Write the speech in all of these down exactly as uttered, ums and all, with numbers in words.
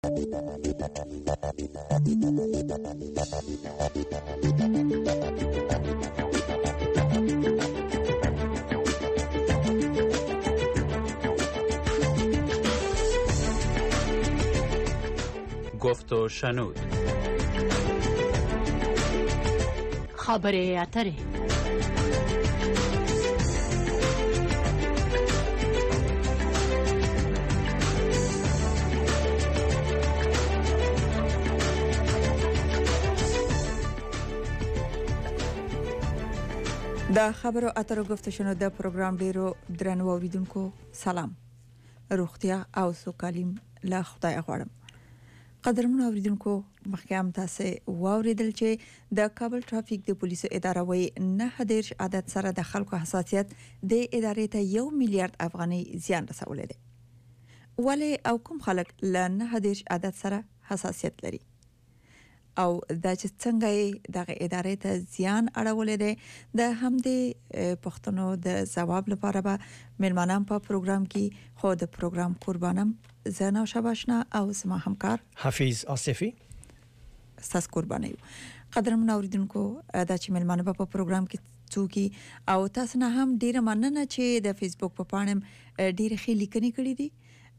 گفت و شنود. خبره اتره. د خبرو اترو گفت و شنود د پروګرام ډیرو درنو اوریدونکو سلام. روغتیا او سوکالیم له خدای غواړم. قدرمن اوریدونکو مخکې تاسو واوریدل چې د کابل ټرافیک د پولیسو اداره وی نه دیرش عدد سره د خلکو حساسیت د ادارې ته یو میلیارډ افغاني زیان رسولې ده. ولی او کوم خلک له نه دیرش عدد سره حساسیت لري او دا چې څنګه دغه ادارې ته زیان اړولې ده د همدې پښتنو د جواب لپاره به ملمنان په پروګرام کې خو د پروګرام قربانم زنه شباشنا او زما همکار حفیظ آصفی تاسو قرباني. قدرمن اوریدونکو دا چې ملمنه په پروګرام کې څوکي او تاسو نه هم ډیره مننه چې د فیسبوک په پاڼم ډیره ښه لیکنې کړې دي.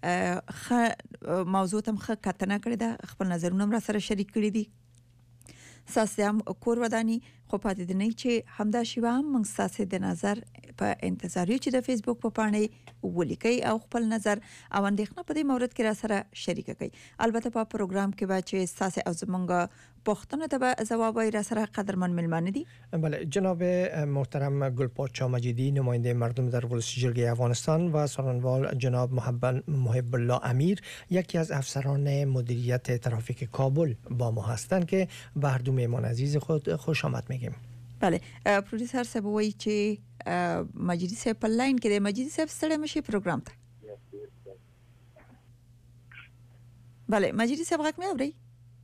خ موضوع تم خ کتنه کړې ده، خپل نظرونه را سره شریک کړي دي. ساسم کور ودانی خو پاتې دي نه چې همدا شیوه هم موږ ساسه د نظر په انتظار یو چې د فیسبوک په پاڼې ولیکي او خپل نظر او اندېښنه په دې مورد کې را سره شریک کړي. البته په پروګرام کې به چې ساسه او زمونږ پښتنه ته به جواب را سره قدرمن ملمانه دي. بله جناب محترم گلپاچا مجیدی نماینده مردم در ولسی جرگه افغانستان و سخنوال جناب محب الله امیر یکی از افسران مدیریت ترافیک کابل با ما هستند که به هر دو مهمان عزیز خود خوش آمد میگیم. بله پروډوسر صاحب وایي چې مجیدی صاحب په لاین کې دی. مجیدی صاحب ستړي مشي پروګرام ته. بله مجیدی صاحب غږ مې اوري؟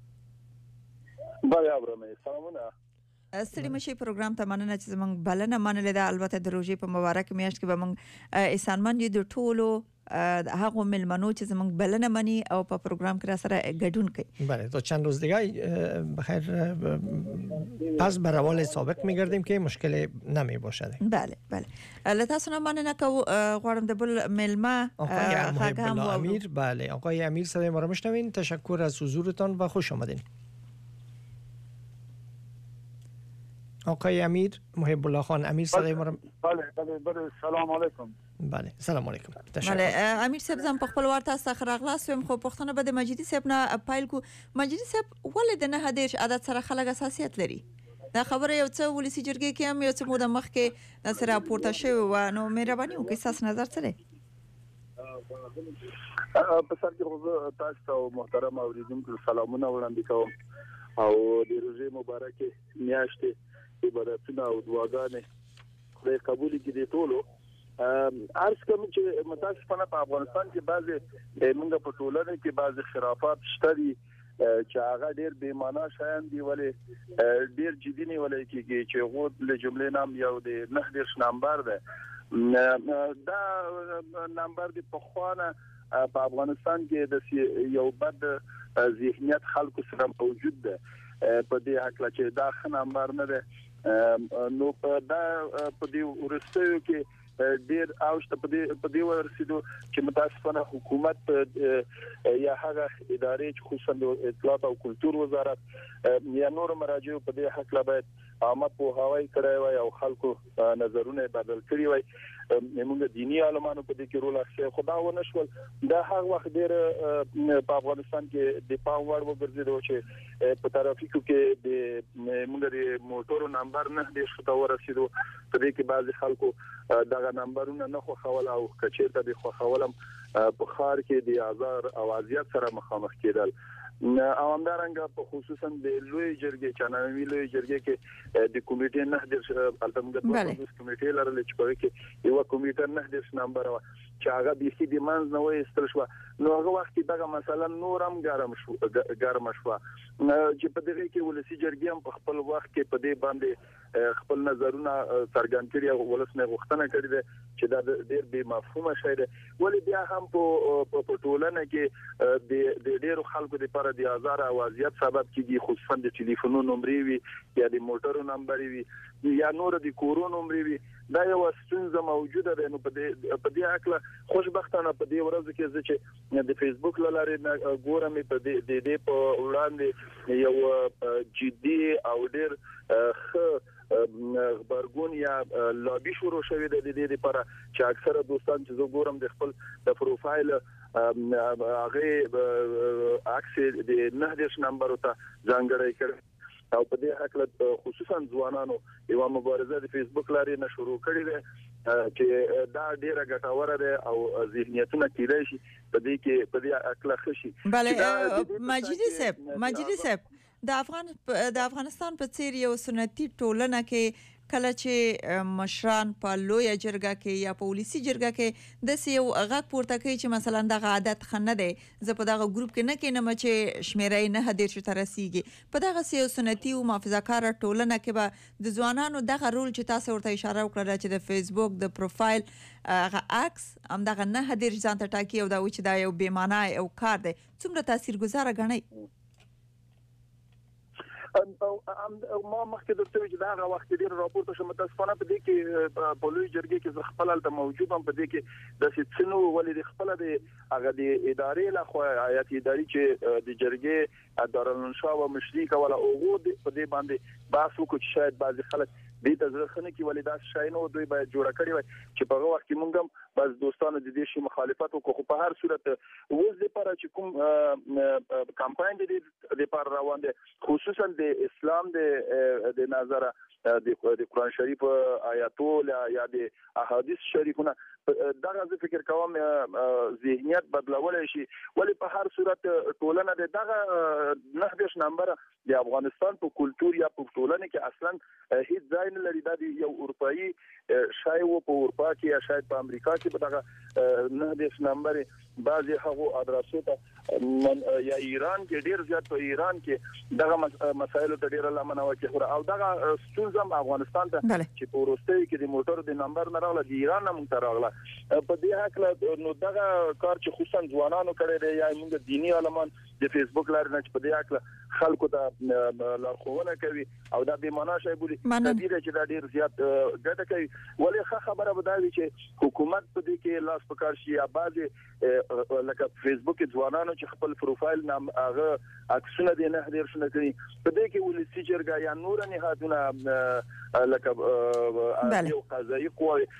بله اورم. سلامونه. ستړي مشي پروګرام ته مننه چې زمونږ بلنه منلې ده. البته د روزي په مبارک میاشت کې به موږ احسانمن یو د ټولو هغه ملمنو چې زمونږ بلنه مني او په پروګرام کې را سره ګډون کوي. بله تا چند روز دیگه بخیر پس به روال سابق میگردیم که مشکل نمی باشد. بله بله لطفاً نه مننه که غواړم د بل ملما آقای محب الله امیر. بله آقای امیر صدای ما را میشنوین. تشکر از حضورتان و خوش آمدین. آقای امیر محب الله خان امیر صدای ما را بله بله بله سلام علیکم. بله سلام علیکم. تشکر. بله امیر صاحب زم په خپل ورته سره راغلاس ويم خو پښتنه به د مجیدی صاحب نه پایل کو. مجیدی صاحب ولې د نه دیش عادت سره خلک حساسیت لري؟ دا خبره یو څه ولسی جرګه کې هم یو څه مو د مخ کې سره راپورته شوی و. نو مهرباني وکړئ تاسو نظر څه دی؟ په سر کې تاسو ته محترم اوریدونکو سلامونه وړاندې کوم او د روزي مبارکه میاشتې عبادتونه او دعاګانې خدای قبول کړي ټولو. عرض کوم چې متاسفانه په افغانستان کې بعضي موږ په ټولنه کې بعضي خرافات شته دي چې هغه ډېر بې معنا شیان دي ولې ډېر جدي نه ولې کېږي چې غوډ له جملې نام یو د نه دیرش نمبر ده. دا نمبر دی په خوانه په افغانستان کې د یو بد ذهنیت خلکو سره موجود ده په دې حق چې دا ښه نمبر نه ده. نو په دا په دې ورستیو کې ډیر اوشته په دې په دې ورسېدو چې متاسفانه حکومت یا هغه ادارې چې خصوصا د اطلاعات او کلتور وزارت یا نور مراجع په دې حق لا باید عامه په هواي کړای وای او خلکو نظرونه بدل کړی وای. موږ دینی عالمانو په دې کې رول اخلي. خدا ونه شول دا هغه وخت ډیر په افغانستان کې د پام وړ وګرځیدو چې په ترافیکو کې د موږ د موټرو نمبر نه د شته ورسېدو په دې کې بعضي خلکو دغه نمبرونه نه خو خول او کچېته د خو خولم په خار کې د آزار او اذیت سره مخامخ کېدل. او همدارنګه په خصوصا د لوی جرګې چانوي لوی جرګې کې د کمیټې نه د التمګد د کمیټې لرل چې په کې یو کمیټه نه د نمبر چې هغه به سي د منځ نه وې استل شو نو هغه وخت دغه مثلا نورم ګرم شو ګرم شو چې په دغه کې ولسی جرګې هم په خپل وخت کې په دې باندې خپل نظرونه څرګند کړي او ولسنه غوښتنه کړې ده چې دا ډېر بې مفهومه شی ده ولې بیا هم په په ټولنه کې د ډېرو خلکو لپاره د آزار اوازيت سبب کیږي خصوصا د ټلیفونونو نمبرې وي یا د موټرو نمبرې وي یا نور د کورونو نمبرې وي دا یو ستونزه موجوده ده نو په دې په دې اړه خوشبختانه په دې ورځ کې چې د فیسبوک لاره ګورم په دې د په وړاندې یو جدي او ډېر خ خبرګون یا لابي شروع شوې ده د دې لپاره چې اکثره دوستان چې زه ګورم د خپل د پروفایل هغه عکس د نه دیش نمبر ته ځانګړی کړ او په دې حق خصوصا ځوانانو یو مبارزه د فیسبوک لارې نه شروع کړې ده چې دا ډیره ګټوره ده او ذهنیتونه کېدای شي په دې کې په دې اکله خشي بله مجیدی صاحب مجیدی صاحب د افغان د افغانستان په څیر یو سنتي ټولنه کې کله چې مشران په لوی جرګه کې یا په ولسی جرګه کې د یو غږ پورته کوي چې مثلا دغه عادت خنه دی زه په دغه ګروپ کې نه کینم چې شمیرې نه هدیر شو ترسيږي په دغه یو سنتي او محافظه‌کار ټولنه کې به د ځوانانو دغه رول چې تاسو ورته اشاره وکړه چې د فیسبوک د پروفایل هغه عکس هم دغه نه هدیر ځان ته ټاکي او دا و چې دا یو بې معنی او کار دی څومره تاثیرګذار غنئ ما مخکې درته چې دا هغه وخت ډیر راپورته شوم متاسفانه په دې کې په لوی جرګې کې زه خپل الته موجود هم په دې کې د سيتسنو ولې د خپل د هغه د ادارې له خوا آیات اداري چې د جرګې دارالانشا او مشري کوله او په دې باندې بحث وکړي چې شاید بعضي خلک دې تزرخنه کې ولې دا شاین او دوی باید جوړ کړی وي چې په هغه وخت کې مونږ هم بس دوستانو د دې شی مخالفت وکړو په هر صورت وز لپاره چې کوم کمپاین د لپاره روان دي خصوصا د اسلام د د نظر د قرآن شریف آیاتو یا د احادیث شریفونه دا غوښتل فکر کوم ذهنیت بدلول شي ولی په هر صورت ټولنه د دغه نه دیش نمبر د افغانستان په کلچر یا په ټولنه کې اصلا هیڅ ځای نه لري د یو اروپאי شای و په اروپا کې یا شاید په امریکا کې په دغه نه دیش نمبر بعضی هغه ادرسو ته یا ایران کې ډیر زیات په ایران کې دغه مسایل ته ډیر لمنه وکړه او دغه ستونزم افغانستان ته چې په ورسته کې د موټر د نمبر نه راغله د ایران نه مونږ راغله په دې حق نو دغه کار چې خصوصا ځوانانو کړی دی یا موږ دینی علمان د فیسبوک لارې نه په دې حق خلکو ته لارښوونه کوي او دا به معنا شي بولی کبیره چې دا ډیر زیات ګټه کوي ولې ښه خبره به دا وي چې حکومت په دې کې لاس پکار شي یا بعضي لکه فیسبوک ځوانانو چې خپل پروفایل نام هغه عکسونه دي نه هدیر شنه کوي په دې کې ولسی جرګه یا نور نه هاتونه لکه یو قضایي قوه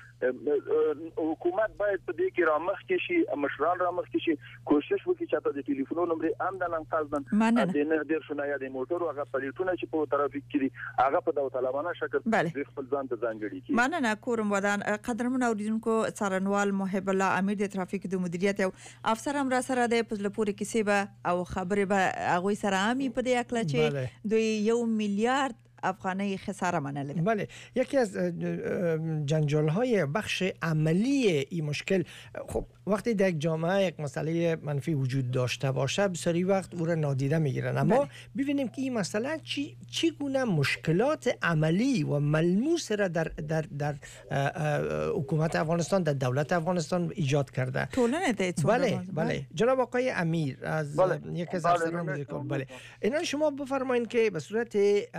حکومت باید په دې کې رامخ کې شي مشران رامخ کې شي کوشش وکړي چې د ټلیفون نمبر هم د نن قصدن د نه هدیر شنه یا د موټر هغه پلیټونه چې په ترافیک کې هغه په داو طالبانه شکل خپل ځان ته ځانګړي کی مننه کوم ودان قدرمن اوریدونکو څارنوال محب الله امیر د ترافیک د مدیریت او افسر هم را سره د پزلپوري کیسه به او خبره به هغه سره امي په دې اکلا چې دوی یو میلیارد افغانی خساره منل. بله یکی از جنجال های بخش عملی این مشکل خب وقتی در یک جامعه یک مسئله منفی وجود داشته باشه بسیاری وقت او را نادیده میگیرن اما ببینیم که این مسئله چی چی گونه مشکلات عملی و ملموس را در در در حکومت افغانستان در دولت افغانستان ایجاد کرده. بله بله جناب آقای امیر از بله. یک از افسران بله. بله اینا شما بفرمایید که به صورت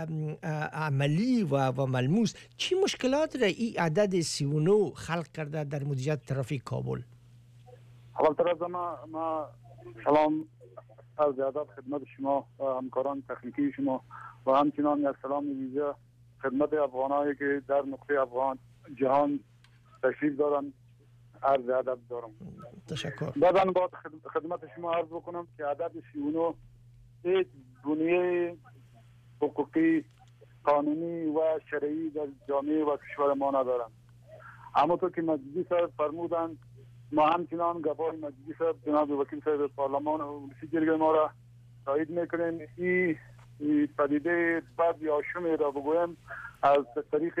عملی و و ملموس چی مشکلات را این عدد سی و نه خلق کرده در مدیریت ترافیک کابل؟ اول تر ما ما سلام از ادب خدمت شما و همکاران تکنیکی شما و همچنان یک سلام ویژه خدمت افغانایی که در نقطه افغان جهان تشریف دارن عرض ادب دارم. تشکر. بعداً با خدمت شما عرض بکنم که عدد سی و نه یک بنیه حقوقی قانونی و شرعی در جامعه و کشور ما ندارند. اما تو که مجلسی صاحب فرمودند ما همچنان گواهی مجلسی صاحب جناب وکیل صاحب پارلمان و رئیس جرگه ما را تایید میکنیم. این پدیده بد یا شومی را بگویم از طریق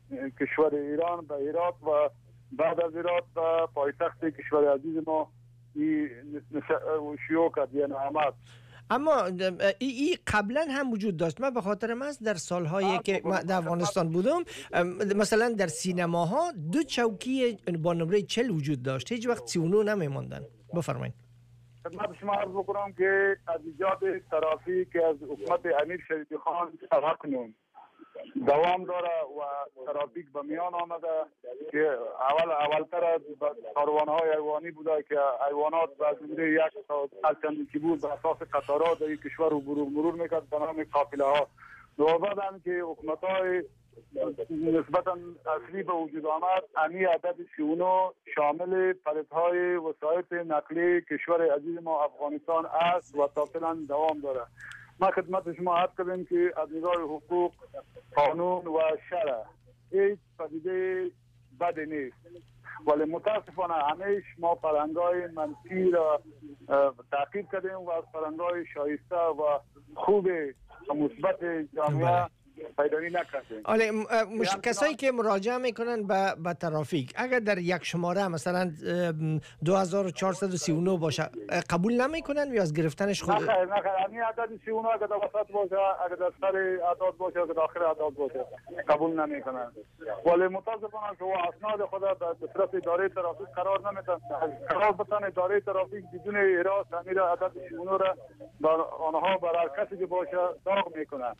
کشور ایران به هرات و بعد از هرات به پایتخت کشور عزیز ما شیوع کرد یعنی آمد. اما ای, ای قبلا هم وجود داشت. من به خاطر من در سالهایی که من در افغانستان بودم مثلا در سینماها دو چوکی با نمره چهل وجود داشت، هیچ وقت سی و نه نمیماندن. بفرمایید. خدمت شما عرض بکنم که از ایجاد ترافیک از حکومت امیر شریفی خان سبق نون دوام داره و ترافیک به میان آمده که اول اولتر از کاروان‌های حیوانی بوده که حیوانات از جمله یک تا چندی که بود به اساس قطارات در کشور رو مرور مرور میکرد به نام قافله ها. و بعد هم که حکومت‌های نسبتا اصلی به وجود آمد، امی عدد سی و نه شامل پلیت‌های وسایط نقلیه کشور عزیز ما افغانستان است و تا فعلا دوام داره. ما خدمت شما عرض کردیم که از نگاه حقوق، قانون و شرع هیچ پدیده بد نیست، ولی متاسفانه همیشه ما فرهنگ‌های منفی را تعقیب کردیم و از فرهنگ‌های شایسته و خوب مثبت جامعه پیدایی نکردیم. آله مش... کسایی که مراجعه میکنن به به ترافیک اگر در یک شماره مثلا دو هزار و چهارصد و سی و نه باشه قبول نمیکنن یا از گرفتنش خود؟ نه خیر نه خیر، همین عدد سی و نه اگر در وسط باشه، اگر در سر اعداد باشه، اگر داخل اعداد باشه قبول نمیکنن. ولی متاسفانه که اسناد خود در دسترس اداره ترافیک قرار نمیدن. قرار بدن اداره ترافیک بدون اراده تعمیر عدد سی و نه را بر آنها برای کسی که باشه داغ میکنن.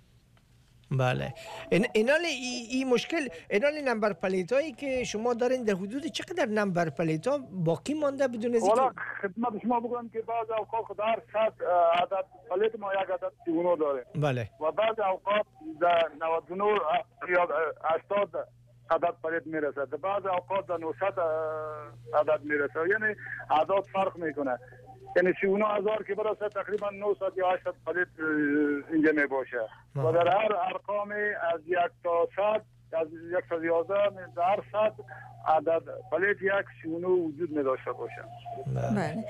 بله. این اینال ای, ای مشکل اینال نمبر پلیت هایی که شما دارین در حدود چقدر نمبر پلیت ها باقی مانده بدون از والا خدمت شما بگم که بعض اوقات در صد عدد پلیت ما یک عدد سی و نه داره. بله. و بعض اوقات در نود و نه یا هشتاد عدد پلیت میرسه، در بعض اوقات در نهصد عدد میرسه، یعنی اعداد فرق میکنه. یعنی سی و نه هزار که برسه تقریبا نهصد یا هشتصد پلیت اینجا می باشه و در هر ارقام از یک تا صد از یک تا یازده در هر صد عدد پلیت یک سی و نه وجود می داشته باشه. بله.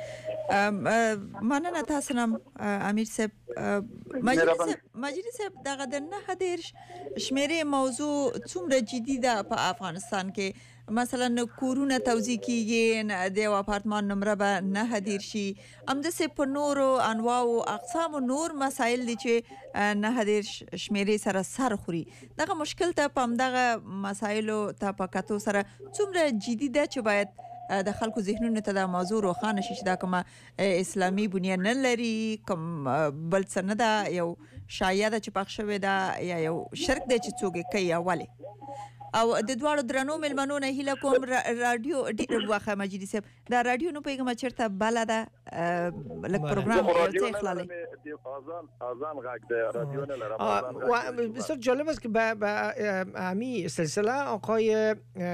مننه تاسو امیر صاحب. مجلس مجلس دغه د نه دیرش شمیرې موضوع څومره جدي ده په افغانستان کې. مثلا کورونه توزیع کیږي، د اپارتمان نمبر به نه دیر شي، همداسې په نورو انواع او اقسام و نور مسایل دي چې نه دیر شمیرې سره سر خوري. دغه مشکل ته په همدغه مسایلو ته په کتو سره څومره جدي ده چې باید د خلکو ذهنونو ته دا موضوع روښانه شي چې دا کومه اسلامي بنیاد نه لري، کوم بل څه نه ده، یو شایعه ده چې پخ شوې ده یا یو شرک دی چې څوک یې کوي. ولې او د دواړو درنو ملمنو نه هیله کوم رادیو ډیر واخه مجلس دا رادیو نو پیغام چرته بل ده لک پروګرام ته خلاله اذان اذان غاک ده رادیو نه لرم. و بسیار جالب است که به همین سلسله آقای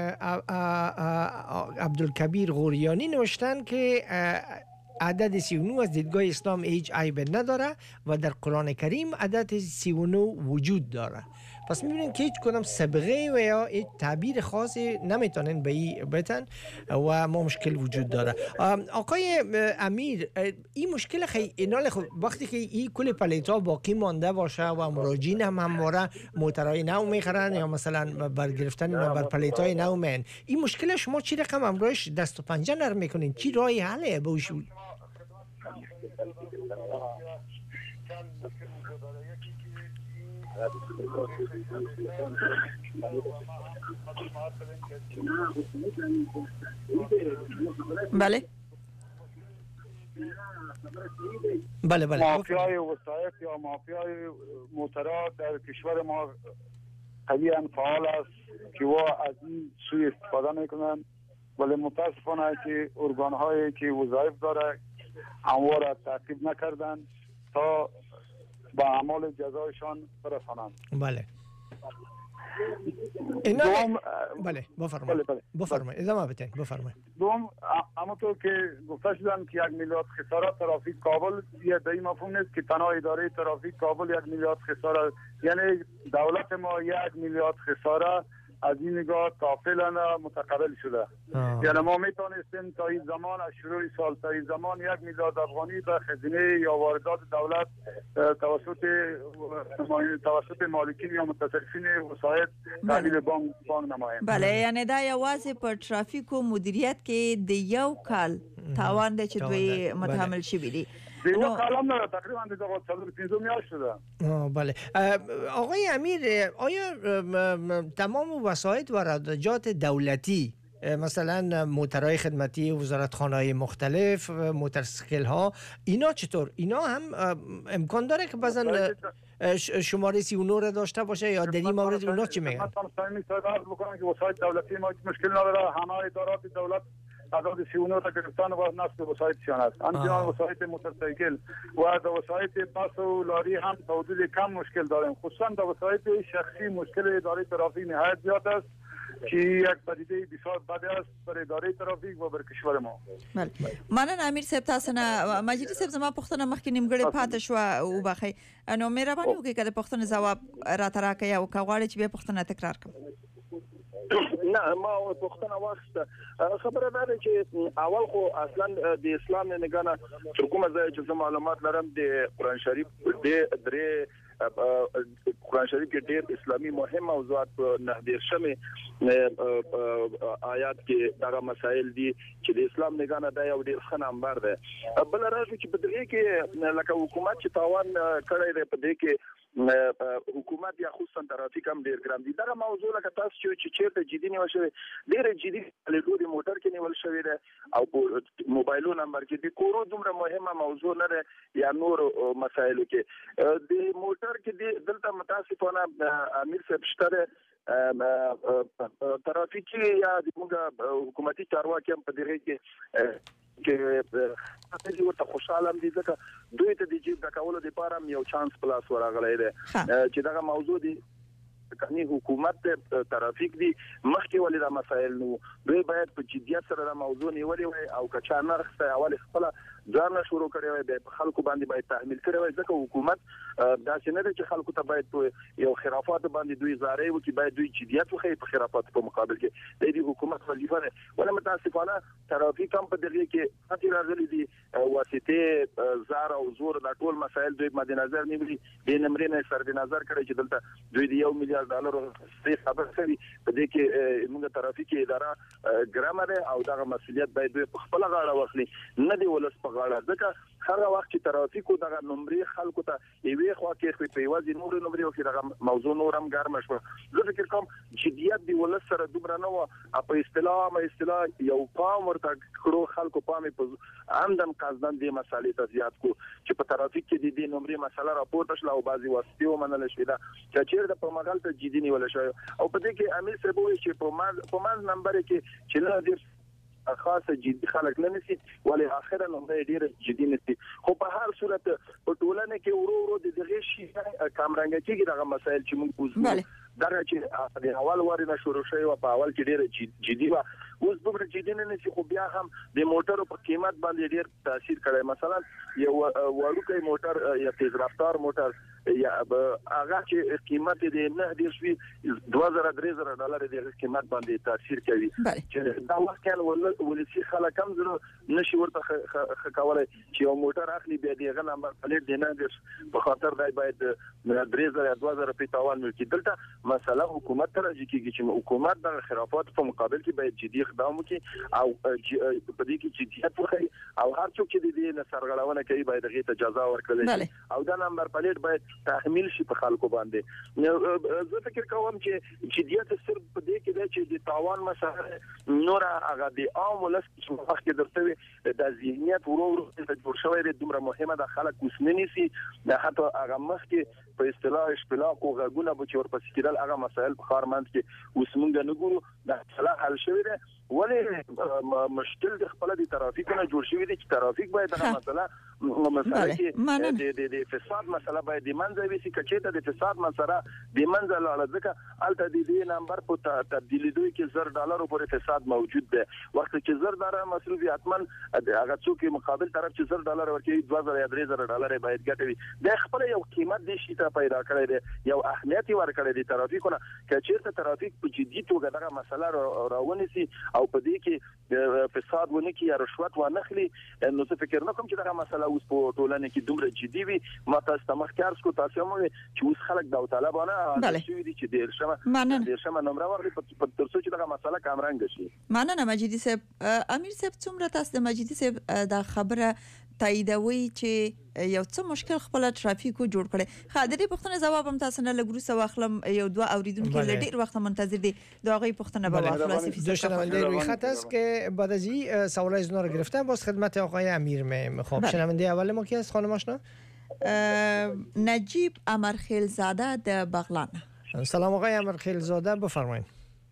عبدالکبیر غوریانی نوشتن که عدد سی و نه از دیدگاه اسلام هیچ عیب نداره و در قرآن کریم عدد سی و نه وجود داره. پس می‌بینیم که هیچ کدام سابقه و یا هیچ تعبیر خاصی نمیتونن به این بتن و ما مشکل وجود داره. آقای امیر، این مشکل خیلی اینال خب وقتی که این کل پلیتا باقی مانده باشه و مراجعین هم همواره موترهای نو میخرن یا مثلا برگرفتن نمبر پلیتای نو من، این مشکل شما چی رقم امروز دست و پنجه نرم میکنین؟ چی راهی حله به وش؟ بله بله بله مافیای وسایط یا مافیای موترات در کشور ما قویاً فعال است که و از این سوی استفاده میکنن، ولی متاسفانه که ارگان‌هایی که وظایف داره همواره را تعقیب نکردن تا با اعمال جزایشان برسانند. بله اینا دوم بله بفرمایید بله بله. بفرمایید ادامه بدین بفرمایید. دوم همونطور که گفته شدن که یک میلیارد خساره ترافیک کابل یه به این مفهوم نیست که تنها اداره ترافیک کابل یک میلیارد خساره، یعنی دولت ما یک میلیارد خساره از این نگاه تا فعلا متقبل شده. آه. یعنی ما میتونستیم تا این زمان از شروع سال تا این زمان یک میلیارد افغانی به خزینه یا واردات دولت توسط توسط مالکین یا متصرفین وسایط تحویل بانک بانک نماییم. بله، یعنی دا یوازې په ترافیک او مدیریت کې د یو کال تاوان دی چې دوی متحمل شوي دي. نو کلام نه تقریبا د دغه څلور پنځه میاشتې ده. بله آقای امیر، آیا تمام وسایط و رادجات دولتی مثلا موترهای خدمتی وزارتخانه‌های مختلف، موتورسیکل ها، اینا چطور؟ اینا هم امکان داره که بعضن شماره سی و نه را داشته باشه یا در این مورد اونا چی میگن؟ مثلا سامی صدر بکنن که وسایط دولتی ما مشکل نداره، همه ادارات دولت عدد سی و نه تا گرفتن و نصب وسایطشان است. همچنان وسایط موتورسیکل و د وسایط بس و لاری هم تا حدود کم مشکل داریم. خصوصا د وسایط شخصی مشکل اداره ترافیک نهایت زیاد است که یک پدیده بسیار بد است برای اداره ترافیک و برای کشور ما. بله مننه امیر صاحب، تاسو نه مجید صاحب زما پوښتنه مخکې نیمګړې پاتې شو او بخې نو مهرباني وکړئ کله پوښتنه جواب راته راکړئ او که غواړئ چې بیا پوښتنه تکرار کړم. نه ما پوښتنه واخسته. خبره ده چې اول خو اصلا د اسلام نه نگانه تر کومه ځای چې معلومات لرم د قرآن شریف د درې قرآن شریف کې ډېر اسلامي مهم موضوعات په نهدیر شمه آیات کې دغه مسائل دي چې د اسلام نگانه دا یو ډېر ښه نمبر ده. بل راځي چې په دغه کې لکه حکومت چې تاوان کړی دی په دې کې حکومت یا خصوصا ترافیک هم ډیر ګرام دي. دا موضوع لکه تاسو چې چیرته جدي نیول شوی ډیر جدي لګوري موټر کې نیول شوی دی او موبایلو نمبر کې د کورو دومره مهمه موضوع نه ده یا نور مسایل کې د موټر کې د دلته متاسفانه امیر صاحب شته ترافیکي یا د موږ حکومتي چارواکي هم په دغه کې کې چې ورته خوشاله دي ځکه دوی ته د جیب د کولو لپاره یو چانس پلاس ورغلی دی چې دغه موضوع دی کني حکومت ترافیک دي مخکې ولې دا مسایل نو دوی باید په جدیت سره دا موضوع نیولې وي او که چا نرخ اول خپل ځان شروع کړی وي د خلکو باندې باید تحمیل کړی وي ځکه حکومت دا څنګه نه چې خلکو ته باید یو خرافات باندې دوی زارې وکي باید دوی جدیت وخی په خرافات په مقابل کې د دې حکومت وظیفه ده. ولا متاسفانه ترافیک هم په دغه کې خاطر راغلي دي واسطه زار او زور د ټول مسایل دوی مد نظر نیولي د نمرې سر د نظر کړی چې دلته دوی د یو میلیارډ ډالر څخه خبر شوی په دې کې موږ ترافیکي اداره ګرامر او دغه مسولیت باید دوی په خپل غاړه واخلي نه دی ولس په غاړه ځکه هر وخت چې ترافیکو دغه نمرې خلکو ته یوې خوا کې په یوازې نور نمرې او کې دغه موضوع نور هم ګرم شو. زه فکر کوم جديت دی ولس سره دومره نه و په اصطلاح ما اصطلاح یو پام ورته کړو خلکو پام په عمدن قصدن دې مسالې ته زیات کو چې په ترافیک کې د دې نمرې مسله راپورته شله او بعضي واسطې ومنل شوې ده چې چیرته په مغل ته جدي نیول شوی او په دې کې امیر صاحب وایي چې په ماز په ماز نمبر کې چې نه دې خاصه جدي خلک نه نسی ولې اخره نو ډیر جدي نسی خو په هر صورت په ټولنه کې ورو ورو د دغه شي کامرنګ کېږي دغه مسایل چې موږ کوزو دغه چې د اول واره نه شروع شوی او په اول کې ډیر جدي و اوس دومره جدي نه نسی خو بیا هم د موټرو په قیمت باندې ډیر تاثیر کړی. مثلا یو وړوکی موټر یا تیز رفتار موټر یا هغه چې قیمت دې نه دې شوي دوه زره درې زره ډالر دې قیمت باندې تاثیر کوي چې دا وخت کې ولسی خلک هم زره نشي ورته کولای چې یو موټر اخلي به دې غنمبر پلیټ دی نه دې په خاطر دای باید درې زره دوه زره په تاوان ملکی. دلته مسله حکومت ته راځي چې حکومت د خرافات په مقابل کې باید جدي اقدام وکړي او په دې کې جديت وکړي او هر څوک چې دې نه سرغړونه کوي باید هغه ته جزا ورکړي او دا نمبر پلیټ باید تحمیل شي په خلکو باندې. زه فکر کوم چې جديت صرف په دې کې دی چې د تاوان مسله نور هغه د عام ولس چې مخکې درته د ذهنیت ورو ورو د جوړ شوی د دومره مهمه د خلک کوسمنی سي د حتی هغه مخکې په اصطلاح شپلاک او غږونه به چې ورپسې کېدل هغه مسایل په خارمند کې اوس موږ نه ګورو د اصلاح حل شوی دی ولې مشکل د خپل د ترافیک نه جوړ شوی دی چې ترافیک باید هغه مسله مسله کې د د فساد مسله باید د منځ وي چې کچې ته د فساد مسله د منځ لاله ځکه الته د دې نمبر په تبدیلی دوی کې زر ډالر پورې فساد موجود دی وخت چې زر ډالر مصرفي حتما هغه څوک مقابل طرف چې زر ډالر ورکړي دوه زره یا درې زره ډالر باید ګټوي د خپل یو قیمت د شي ته پیدا کړی دی یو اهمیت ورکړی دی ترافیکونه کچې ته ترافیک په جدي توګه دغه مسله راونی سي او په دې کې فساد ونه کی یا رشوت و نخلي نو څه فکر نه کوم چې دغه مسله مسله اوس په ټولنه کې دومره جدي وي ما تاسو ته مخکار سکو تاسو مو چې اوس خلک د طالبانه چې دي چې ډیر شمه ډیر شمه نمبر ورغلي په ترڅو چې دغه مسله کامرنګ شي. مننه مجیدي صاحب. امیر صاحب څومره تاسو د مجیدي صاحب دا خبره تاییدوي چې یو څه مشکل خپل ترافیکو جوړ کړي؟ خاطرې پښتنه جواب هم تاسو نه لګرو سو واخلم یو دوه اوریدونکو ل ډیر وخت منتظر دي دا غي پښتنه به واخلو سی فیصد شنونده روی خط است که بعد از این سوال از رو گرفتم باز خدمت آقای امیر می خب شنونده اول ما کی است خانم آشنا؟ نجیب امرخیل زاده د بغلان. سلام آقای امرخیل زاده بفرمایید.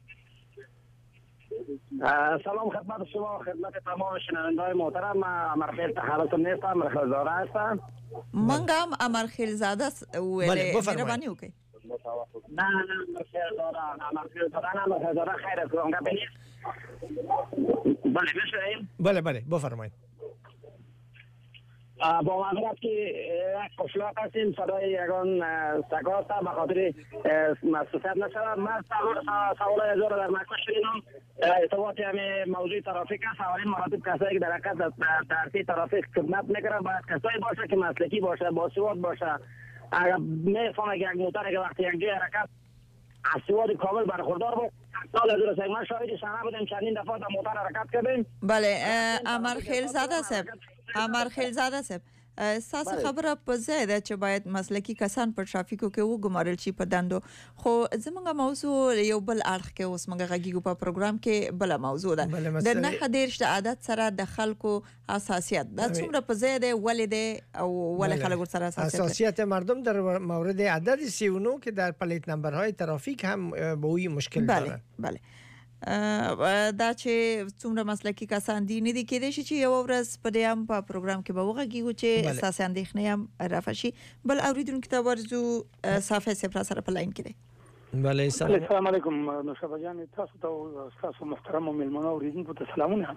سلام خدمت شما خدمت تمام شنوندگان محترم. من امرخیل تخلصم نیستم امرخیل زاده هستم. منگا هم امرخیل زاده ولی مهربانی وکړئ. نه نه امرخیل زاده امرخیل زاده نه امرخیل زاده خیر کنم نیست. بله میشنوید؟ بله بله بفرمایید. با معذرت که یک قفلات هستیم صدای یگان سگاست به خاطر مصروفیت نشود. من سوال از رو در مکتب شدیم ارتباط همه موضوع ترافیک است. اولین مراتب کسایی که در حرکت در ترافیک خدمت میکنن باید کسایی باشه که مسلکی باشه باسواد باشه. اگر میفهمه که یک موتر که وقتی یک جای حرکت از سواد کامل برخوردار بود سال از رو سگمان شاهدی شنه بودیم چندین دفعه در موتر حرکت کردیم. بله امرخیل زاده صاحب امرخیل زاده صاحب اساس خبره په ځای ده چې باید مسلکی کسان په ترافیکو کې وګمارل شي په دندو. خو زمونږ موضوع یو بل اړخ کې اوس موږ غږیږو په پروګرام کې بل موضوع ده د نه خدیرش د عادت سره د خلکو حساسیت دا څومره په ځای ده ولې ده او ولې خلک سره حساسیت حساسیت مردم در مورد عدد سی و نه که در پلیت نمبرهای ترافیک هم به وی مشکل داره. بله بله دا چې څومره مسلکی کسان دي نه دي کېدای شي چې یو ورځ په دې هم په پروګرام کې به وغږیږو چې اساس اندېښنې هم رافع شي. بل اوریدونکو ته ورځو صافه صفر سره په لاین کې دی. بله السلام علیکم نوشابه جان تاسو ته تاسو محترم ملمنو اوریدونکو ته سلامونه.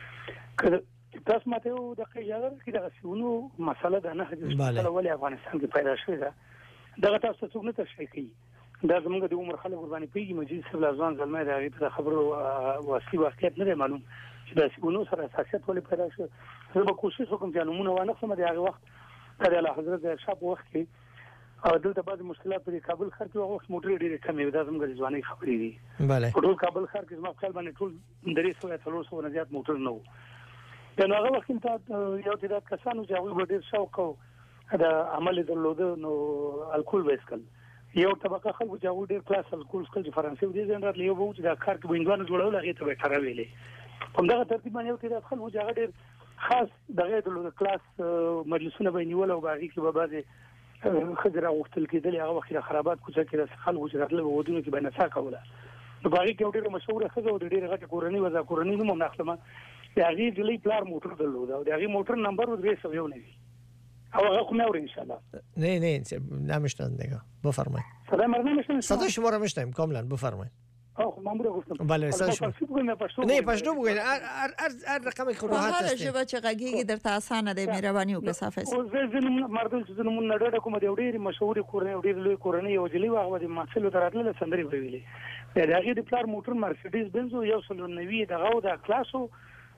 که تاسو ماته یو دقیقه اجازه کې دغه سونو مسله ده نه د ولې افغانستان کې پیدا شوې ده دغه تاسو څنګه تشریح کوي دا زموږ د عمر خلک قرباني پیږي مجید صاحب ځوان زلمه دا غي په خبرو واسي واقعیت نه معلوم چې دا سونو سره اساسیت ولې پیدا شو. زه به کوشش وکم چې نمونه ونه خمه د هغه وخت کله له حضرت شپ وخت کې او دلته بعض مشکلات په کابل ښار کې وخت موټر ډېر کم وي دا زموږ د ځواني خبرې دي. بله ټول کابل ښار کې زما خپل باندې ټول درې سو یا څلور سو نه زیات موټر نه وو. نو هغه وخت ته یو تعداد کسانو چې هغه ډېر شوق او دا عمل درلوده نو الکول وسکل یو طبقه خلکو چې هغه ډېر کلاس الکول سکل چې فرانسې ودی زنده یو وو چې دا کار کې بندوانه جوړول هغه ته وټره ویلې په دغه ترتیب باندې یو تعداد خلکو چې هغه ډېر خاص دغه د کلاس مجلسونه به نیول او باغی کې به بعضي خضره وختل کېدل هغه وخت خرابات کوڅه کې د خلکو چې راتل ودونه کې به نڅا کوله. نو باغی کې ډېر مشهور خزه او ډېر غټه کورنۍ وځه کورنۍ نو مخلمه هغه د لې پلار موټر درلود او هغه موټر نمبر درې سو یو نه او هغه کوم اور ان شاء الله. نه نه نمیشنن دیگه بفرمایید. صدای مردم میشنن؟ صدای شما رو میشنیم کاملا بفرمایید. آخ مامور گفتم. بله صدای شما. نه پشتو بگوین هر هر هر رقم که راحت است. هر جواب چې غږیږي درته اسانه دی مهرباني وکړه صافه. او زه زنه مردم چې زنه مون نډه کوم دی ډېر مشهور کورنۍ ډېر لوی کورنۍ او جلی واغ د ماسلو دراتله سندري ویلې. دا هغه د پلار موټر مرسيډیز بنز یو سل نوي دغه او د کلاسو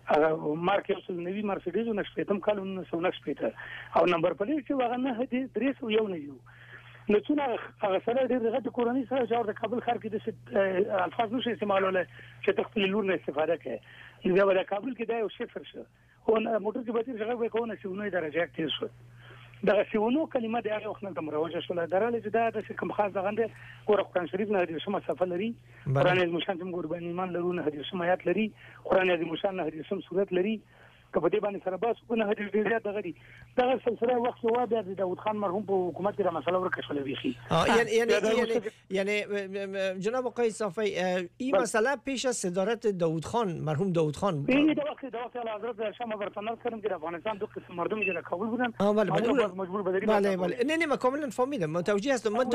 مارک یو سل نوي مرسيډیز او نشپېتم کالو نو نشپېته او نمبر پلیټ چې واغ نه هدي درې سو یو نه یو. نو څونه هغه سره ډېر غټ کورنۍ سره چې د کابل ښار کې د الفاظ نشي استعمالول چې تخفیل لور نه استفاده کوي. نو د کابل کې دا یو شفر شو او موټر کې به تیر څنګه به کوونه چې نو درجه کې شو. دا شیونو کلمه د هغه وخت نه مروجه شو دراله چې دا د کوم خاص غنده قرآن شریف نه د شمه صفه لري قرآن المشان تم قربان ایمان لرونه حدیث سمات لري قرآن المشان نه حدیث سم صورت لري کبه دې باندې سره باس کو نه حدیث ډیر زیات غړي دا سلسله وخت و بیا د داوود خان مرحوم په حکومت کې مسله ورکړل ویخي. یعنی یعنی یعنی جناب آقای صافی این مسئله پیش از صدارت داوود خان مرحوم داوود خان این دا وخت دا وخت حضرت شما برتنال کردم که افغانستان دو قسم مردم که کابل بودن مجبور بدری بله بله نه نه ما کاملا فهمیدم متوجه هستم من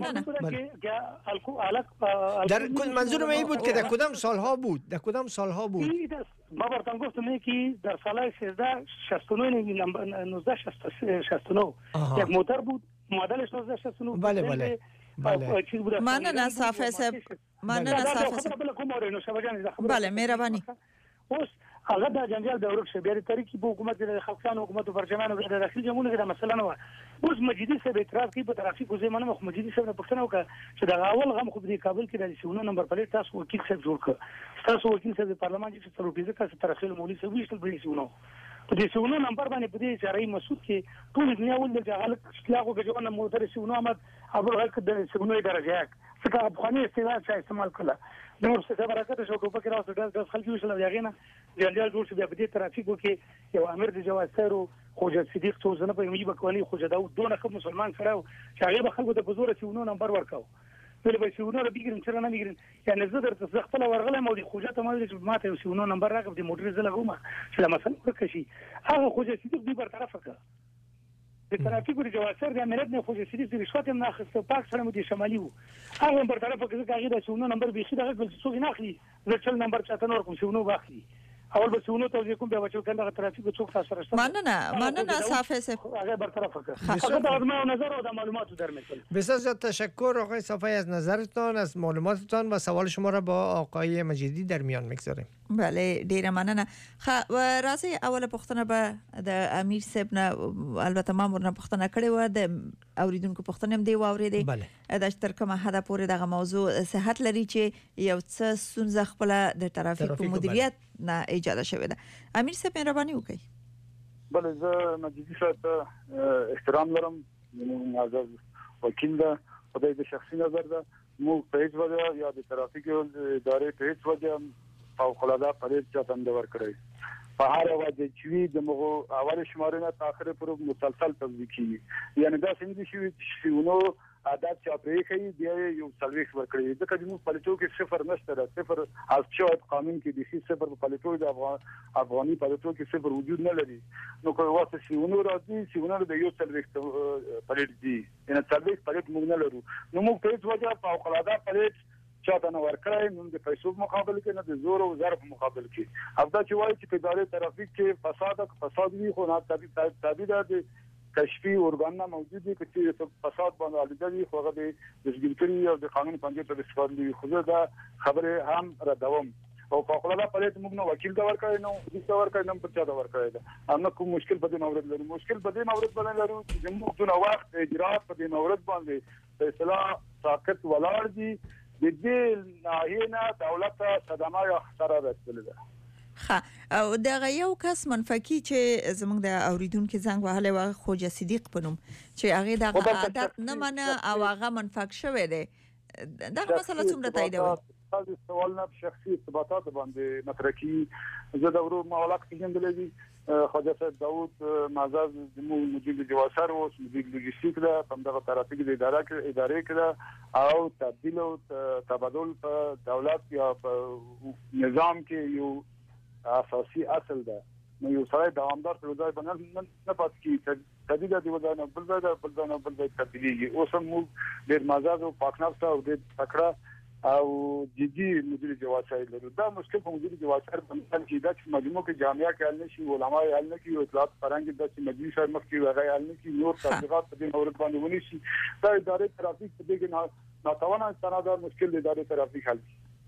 در منظور من این بود که در کدام سالها بود در کدام سالها بود ما برتن گفتم که در سال سیزده شصت و نه نوزده شصت و نه یک موتر بود مدلش نوزده شصت و نه بله بله بله من نه صافه صاحب من نه صافه بله مهربانی اوس هغه د جنجال د ورک شبیر تاریخي په حکومت د خلکانو حکومت پرچمانو د داخلي جمهور د مسله نه و اوس مجیدي صاحب اعتراض کوي په ترافیکو زمانه مخ مجیدي صاحب نه پښتنه وکړه چې د اول غم خو د کابل کې د سیونو نمبر پلیټ تاسو وکیل صاحب جوړ کړ تاسو وکیل صاحب د پارلمان چې څلور پیځه کس ترخیل مولوی صاحب ویشتل بری سیونو په دې سیونو نمبر باندې په دې چاري مسعود کې ټول دنیا ول د جهالت اصلاحو کې جوړه موټر سیونو احمد ابو الحق د سیونو درجه څنګه افغاني استعمال څخه استعمال کړه نور څه برکت شو کو پکې راځي د خلک یو شل یاغینه جنجال جوړ شو بیا په دې ترافیکو کې یو امیر د جواسرو خوجه صدیق تو زنه په یوه بکوالي خوجه داود دونه خو مسلمان سره چې هغه به خلکو د بزور سیونو نمبر ورکاو بل به سیونو د بیګرن سره نه میګرن یعنی زه درته خپل ورغله مو د خوجه ته مې چې ماته یو سیونو نمبر راکړ د موټر زله کومه چې مثلا ورکشي هغه خوجه صدیق دی بر طرفه کا د ترافیکو د جواسر د امنیت نه خوجه صدیق د رشوت نه اخیسته پاک سره مو دي شمالي وو هغه بر طرفه کې هغه د سیونو نمبر به شي دغه بل څه نه اخلي د چل نمبر چاته نور کوم سیونو واخلي اول به سیونو ته کوم بیا بچو کنده ترافیکو څوک تاسو سره مننه مننه صافی صاحب هغه بر طرفه که هغه د ازمه نظر او د معلوماتو در مثال بسیار زیاد تشکر آقای صافی از نظرتان از معلوماتتان و سوال شما را با آقای مجیدی در میان میگذاریم. بله ډیره مننه. خ و راځي اوله پوښتنه به د امیر صاحب نه البته ما مرنه پوښتنه کړې و د اوریدونکو پوښتنه هم دی واورېدې بله د تر کومه حدا پورې دغه موضوع صحت لري چې یو څه سنځ خپل د ترافیکو مدیریت نه ایجاد شوی ده. امیر صاحب مهرباني وکړئ. بله زه مجیدي صاحب احترام لرم معزز وکیل ده خدای د شخصي نظر ده موږ په هیڅ وجه یا د ترافیکو ادارې په هیڅ وجه فوق العاده پرېد چاته نه ورکړي په هر وجه چې د مغو اول شمارنه تاخير پر مسلسل تطبیق کیږي یعنی دا څنګه شي چې نو عادت چا پرې کوي بیا یو سلويخ ورکړي ځکه چې موږ پالیټو کې صفر نشته صفر از شاید قانون کې د هیڅ صفر په پالیټو د افغان افغاني پالیټو کې صفر وجود نه لري نو کوم واسه چې نو راځي چې نو د یو سلويخ پالیټ دي ان سلويخ پالیټ موږ نه لرو نو موږ په هیڅ وجه فوق العاده پالیټ چاته نه ورکړای نو د پیسو مقابل کې نه د زور او ظرف مقابل کې افدا چې وایي چې په ادارې ترافیک کې فساد فساد وی خو نه تابع تابع ده کشفي ارګان موجود دي چې فساد باندې اړیدي خو هغه د دسګلکري او د قانون پنځه په استفاده دي خو دا خبره هم را دوام او فوق العاده پرې موږ نو وکیل دا ورکړی نو د څور کړی نو په چا دا ورکړی دا امنه کوم مشکل په دې مورد لري مشکل په دې مورد باندې لري چې موږ دونه وخت اجرات په دې مورد باندې فیصله ساکت ولاړ دي د دې ناهینه دولت صدمه یا خساره رسیدله ښه او دغه یو کس منفقي چې زموږ د اوریدونکو زنګ وهله و خوجه صدیق پنوم چې هغه دغه عادت نه منه او هغه منفق شوی دی دغه مسله څومره تاییدوي تاسو سوال نه شخصي ارتباطات باندې مترکی زه د ورو مولاق پیژندلې خوجه صاحب داوود معزز د مدیر جواسر او مدیر لوجستیک ده په دغه ترافیک د اداره کې ادارې کې او تبدیل او تبادل په دولت یا په نظام کې یو اساسي اصل ده نو یو سره دوامدار پروژه باندې نه پات کی تدید دی ودانه بل ځای بل ځای بل ځای تبدیلیږي اوس هم ډیر مزاج او پاکنافته او د تکړه او جدي مدیر جواسر لري دا مشکل په مدیر جواسر باندې چې دا چې مجموعه کې جامعه کې حل نشي علماء حل نه کوي اطلاعات فرنګ د چې مجلس شهر مخ کې وغه حل نه کوي نور تبلیغات په دې مورد باندې ونی شي دا ادارې ترافیک په دې کې ناتوانه استنادار مشکل د ادارې ترافیک حل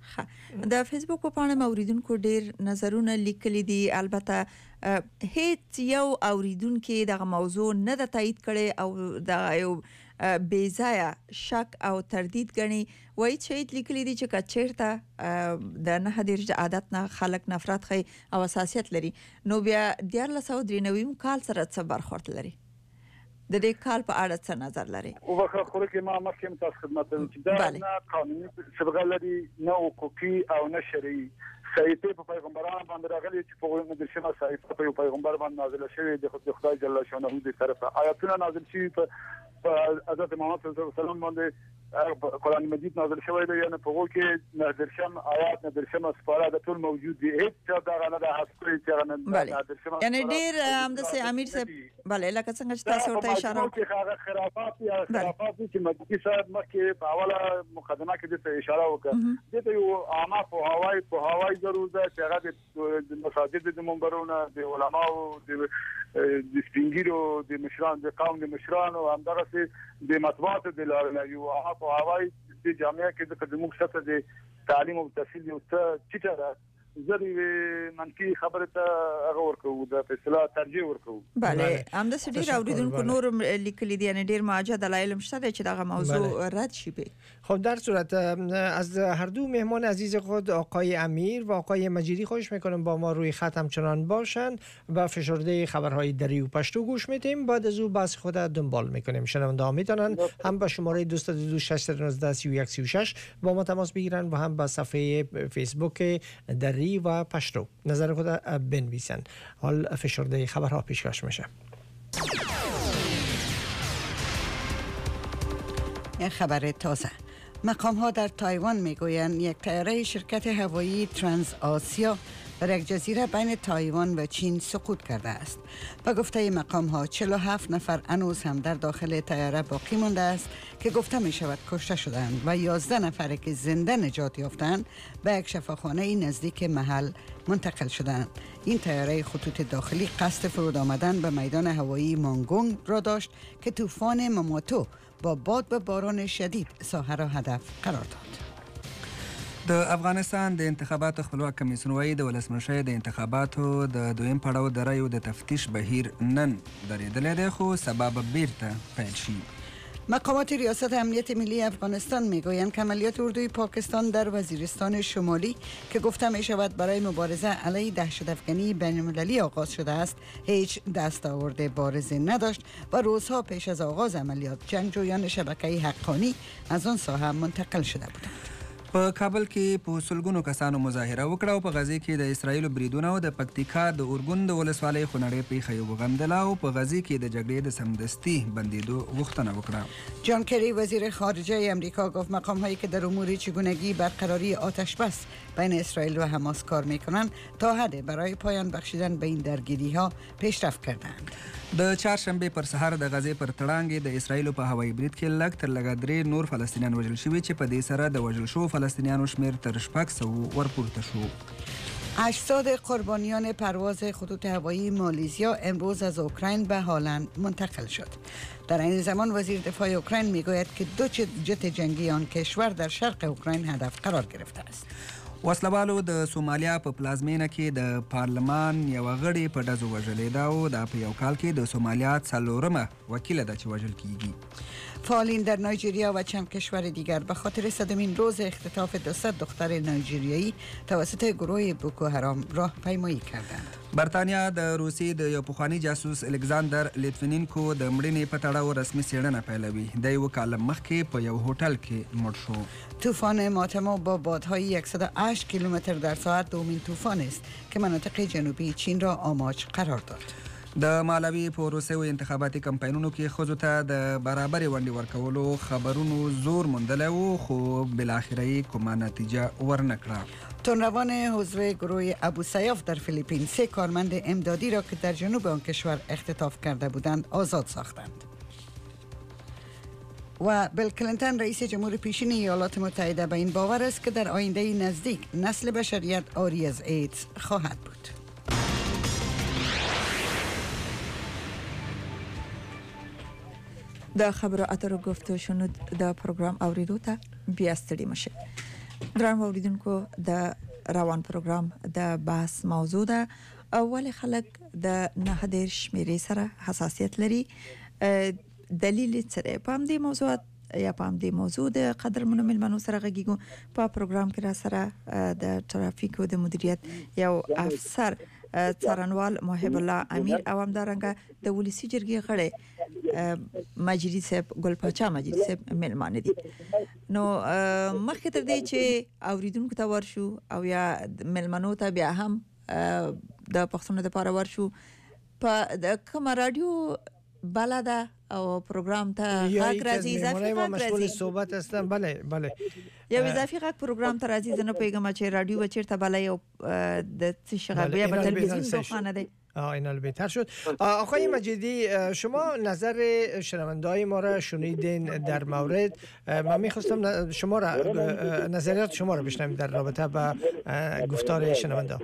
د فیسبوک په پاڼه اوریدونکو ډیر نظرونه لیکلي دي البته هیڅ یو اوریدونکو دغه موضوع نه د تایید کړي او د یو بیزایا شک او تردید غني وایي چې لیکلي دي چې کچېرته د نه هدیر عادت نه خلک نفرت خي او حساسیت لري نو بیا د لسو درینویم کال سره څه برخورد لري د دې کال په اړه څه نظر لري او واخه خو کې ما مخکې تاسو خدمت چې دا نه قانوني سبغه لري نه حقوقي او نه شرعي صحیفه په پیغمبرانو باندې راغلي چې په غوړم د شمه صحیفه په پیغمبر باندې نازل شوی د خدای جل شانه د طرفه آیاتونه نازل شوی په حضرت محمد صلی الله علیه وسلم باندې قرآن مجید نازل شوی دی یعنی په هغه کې نادرشم آیات نادرشم سپاره د ټول موجود دي هیڅ دا غنه د حسکري چې غنه نادرشم یعنی ډیر هم د سي امیر صاحب بله لکه څنګه چې تاسو ورته اشاره وکړه هغه خرافات یا خرافات چې مجلس صاحب مخکې په اوله مقدمه کې د اشاره وکړه دته یو عامه په هوای په هوای ضرور ده چې هغه د مساجد د منبرونو د علماو د د سپینګیرو د مشران د قوم د مشران او همدغه د مطبوعات د لارې یو هغه هوای د جامعه کې د قدمو سره د تعلیم او تحصیل یو څه چټه زری منفي خبره ته هغه ورکو د فیصله ترجیح ورکو. بله هم د سړي راوړیدونکو نور لیکلي دي، یعنی ډیر معجزه دلایل مشته چې دغه موضوع رد شي. به خب در صورت از هر دو مهمان عزیز خود آقای امیر و آقای مجیدی خواهش میکنم با ما روی خط همچنان باشند و فشرده خبرهای دری و پشتو گوش میدیم. بعد از او بحث خود دنبال میکنیم. شنونده ها میتونن هم به شماره دو دو شش یک نه سی و یک سی و شش با ما تماس بگیرن و هم به صفحه فیسبوک دری و پشتو نظر خود بنویسن. حال فشرده خبرها پیشکش میشه. یک خبر تازه. مقام ها در تایوان میگویند یک طیاره شرکت هوایی ترانس آسیا در یک جزیره بین تایوان و چین سقوط کرده است. به گفته مقام ها چهل و هفت نفر هنوز هم در داخل طیاره باقی مانده است که گفته می شود کشته شدند و یازده نفر که زنده نجات یافتند به یک شفاخانه نزدیک محل منتقل شدند. این طیاره خطوط داخلی قصد فرود آمدن به میدان هوایی مانگونگ را داشت که طوفان ماموتو با باد و باران شدید ساحه را هدف قرار داد. د افغانستان د انتخاباتو خپلواک کمیسیون وايي د ولسمشر د انتخاباتو د دویم پړاو د رایو د تفتیش بهیر نن درېدلی دی، خو سبا به بیرته پیل شي. مقامات ریاست امنیت ملی افغانستان میگویند که عملیات اردوی پاکستان در وزیرستان شمالی که گفته می شود برای مبارزه علیه دهشت‌افکنی بین المللی آغاز شده است هیچ دستاورد بارزی نداشت و روزها پیش از آغاز عملیات جنگجویان شبکه حقانی از آن ساحه منتقل شده بودند. په کابل کې په سلګونو کسانو مظاهره وکړه او په غزې کې د اسرایلو بریدونه او د پکتیکا د اورګون د ولسوالۍ خونړۍ پیښه یې وغندله او په غزې کې د جګړې د سمدستي بندېدو غوښتنه وکړه. جان کری وزیر خارجه امریکا گفت مقام هایی که در امور چگونگی برقراری آتش بس بین اسرائیل و حماس کار میکنند تا حد برای پایان بخشیدن به این درگیری ها پیشرفت کردند. د چهارشنبه پر سهار د غزې پر تړانګې د اسرایلو په هوایي برید کې لږ تر لږه درې نور فلسطینیان وژل شوي چې په دې سره د وژل شوو فلسطینیانو شمیر تر شپږ سوو ورپورته شو. اجساد قربانیان پرواز خطوط هوایی مالیزیا امروز از اوکراین به هالند منتقل شد. در این زمان وزیر دفاع اوکراین میگوید که دو جت جنگی آن کشور در شرق اوکراین هدف قرار گرفته است. وسلوالو د سومالیا په پلازمینه کې د پارلمان یوه غړې په ډزو وژلې ده او دا په یو کال کې د سومالیا څلورمه وکیله ده چې وژل کیږي. فعالین در نایجریا و چند کشور دیگر به خاطر صدمین روز اختطاف دویست دختر نایجریایی توسط گروه بوکو حرام راهپیمایی کردند. برتانیا د روسیې د یو پخوانی جاسوس الکساندر لیتوینینکو د مړینې په تړاو رسمي څېړنه پیلوي. د یو کال مخکې په یو هوټل کې مړ شو. طوفان ماتمو با بادهای صد و هشت کیلومتر در ساعت دومین طوفان است که مناطق جنوبی چین را آماج قرار داد. د مالاوی په وروستیو انتخاباتي کمپاینونو کې ښځو ته د برابرې ونډې ورکولو خبرونو زور موندلی و خو بالاخره یې کومه نتیجه ورنه کړه. تندروان حوزه گروه ابو سیاف در فیلیپین سه کارمند امدادی را که در جنوب آن کشور اختطاف کرده بودند آزاد ساختند. و بیل کلینتون رئیس جمهور پیشین ایالات متحده به این باور است که در آینده نزدیک نسل بشریت عاری از ایدز خواهد بود. د خبرو اترو گفتو شنود د پروگرام اوریدو ته بیا ستړي مشه. درنو اوریدونکو د روان پروگرام د بحث موضوع ده. اول خلک د نه دیر شمیرې سره حساسیت لري. دلیل څه په دې موضوع یا په دې موضوع د قدرمنو ملمنو سره غږیږو. په پروگرام کې را سره د ترافیک او د مدیریت یو افسر څارنوال محب الله امیر او همدارنګه د ولسی جرګې غړی مجری صاحب ګل پاچا مجری صاحب ملمانه دي. نو مخکې تر دې چې اوریدونکو ته ورشو او یا ملمنو ته بیا هم د پښتون لپاره ورشو په د کوم رادیو بلده او پروگرام ته غږ راځي اضافي غږ مسئول صحبت هستم. بله بله یو اضافي غږ پروگرام ته راځي. زه نه پیغام چې رادیو و چیرته بله یو د څه شغل بیا په تلویزیون دوخانه دی. آه این بهتر شد. آقای مجیدی شما نظر شنونده‌های ما را شنیدین در مورد. من می‌خواستم شما را نظریات شما را بشنویم در رابطه با گفتار شنونده.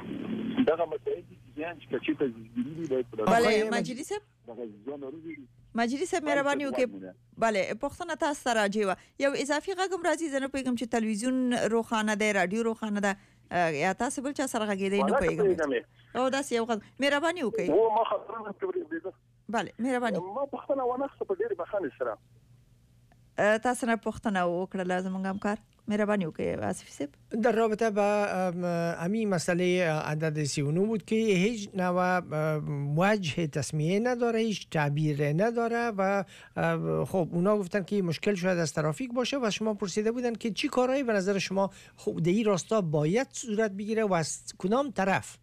بله مجری صاحب مجلس صاحب مهرباني وکړئ. بله پښتنه تاسو ته راځي و یو اضافي غږم راځي زنه پیغام چې تلویزیون روخانه ده رادیو روخانه ده یا تاسو بل چا سره غږیدای نه پیغام او داس یو غږ مهرباني وکړئ. و ما خبرونه کوي. بله مهرباني. ما پښتنه ونه څه په ډېر بخښنه سره تاسو نه پښتنه وکړه لازم همکار مهرباني وکړئ آصف صاحب. در رابطه با امی مسئله عدد سی و نه بود که هیچ نوع وجه تسمیه نداره، هیچ تعبیر نداره و خب اونا گفتن که مشکل شاید از ترافیک باشه و شما پرسیده بودن که چی کارهایی به نظر شما خب در این راستا باید صورت بگیره و از کدام طرف؟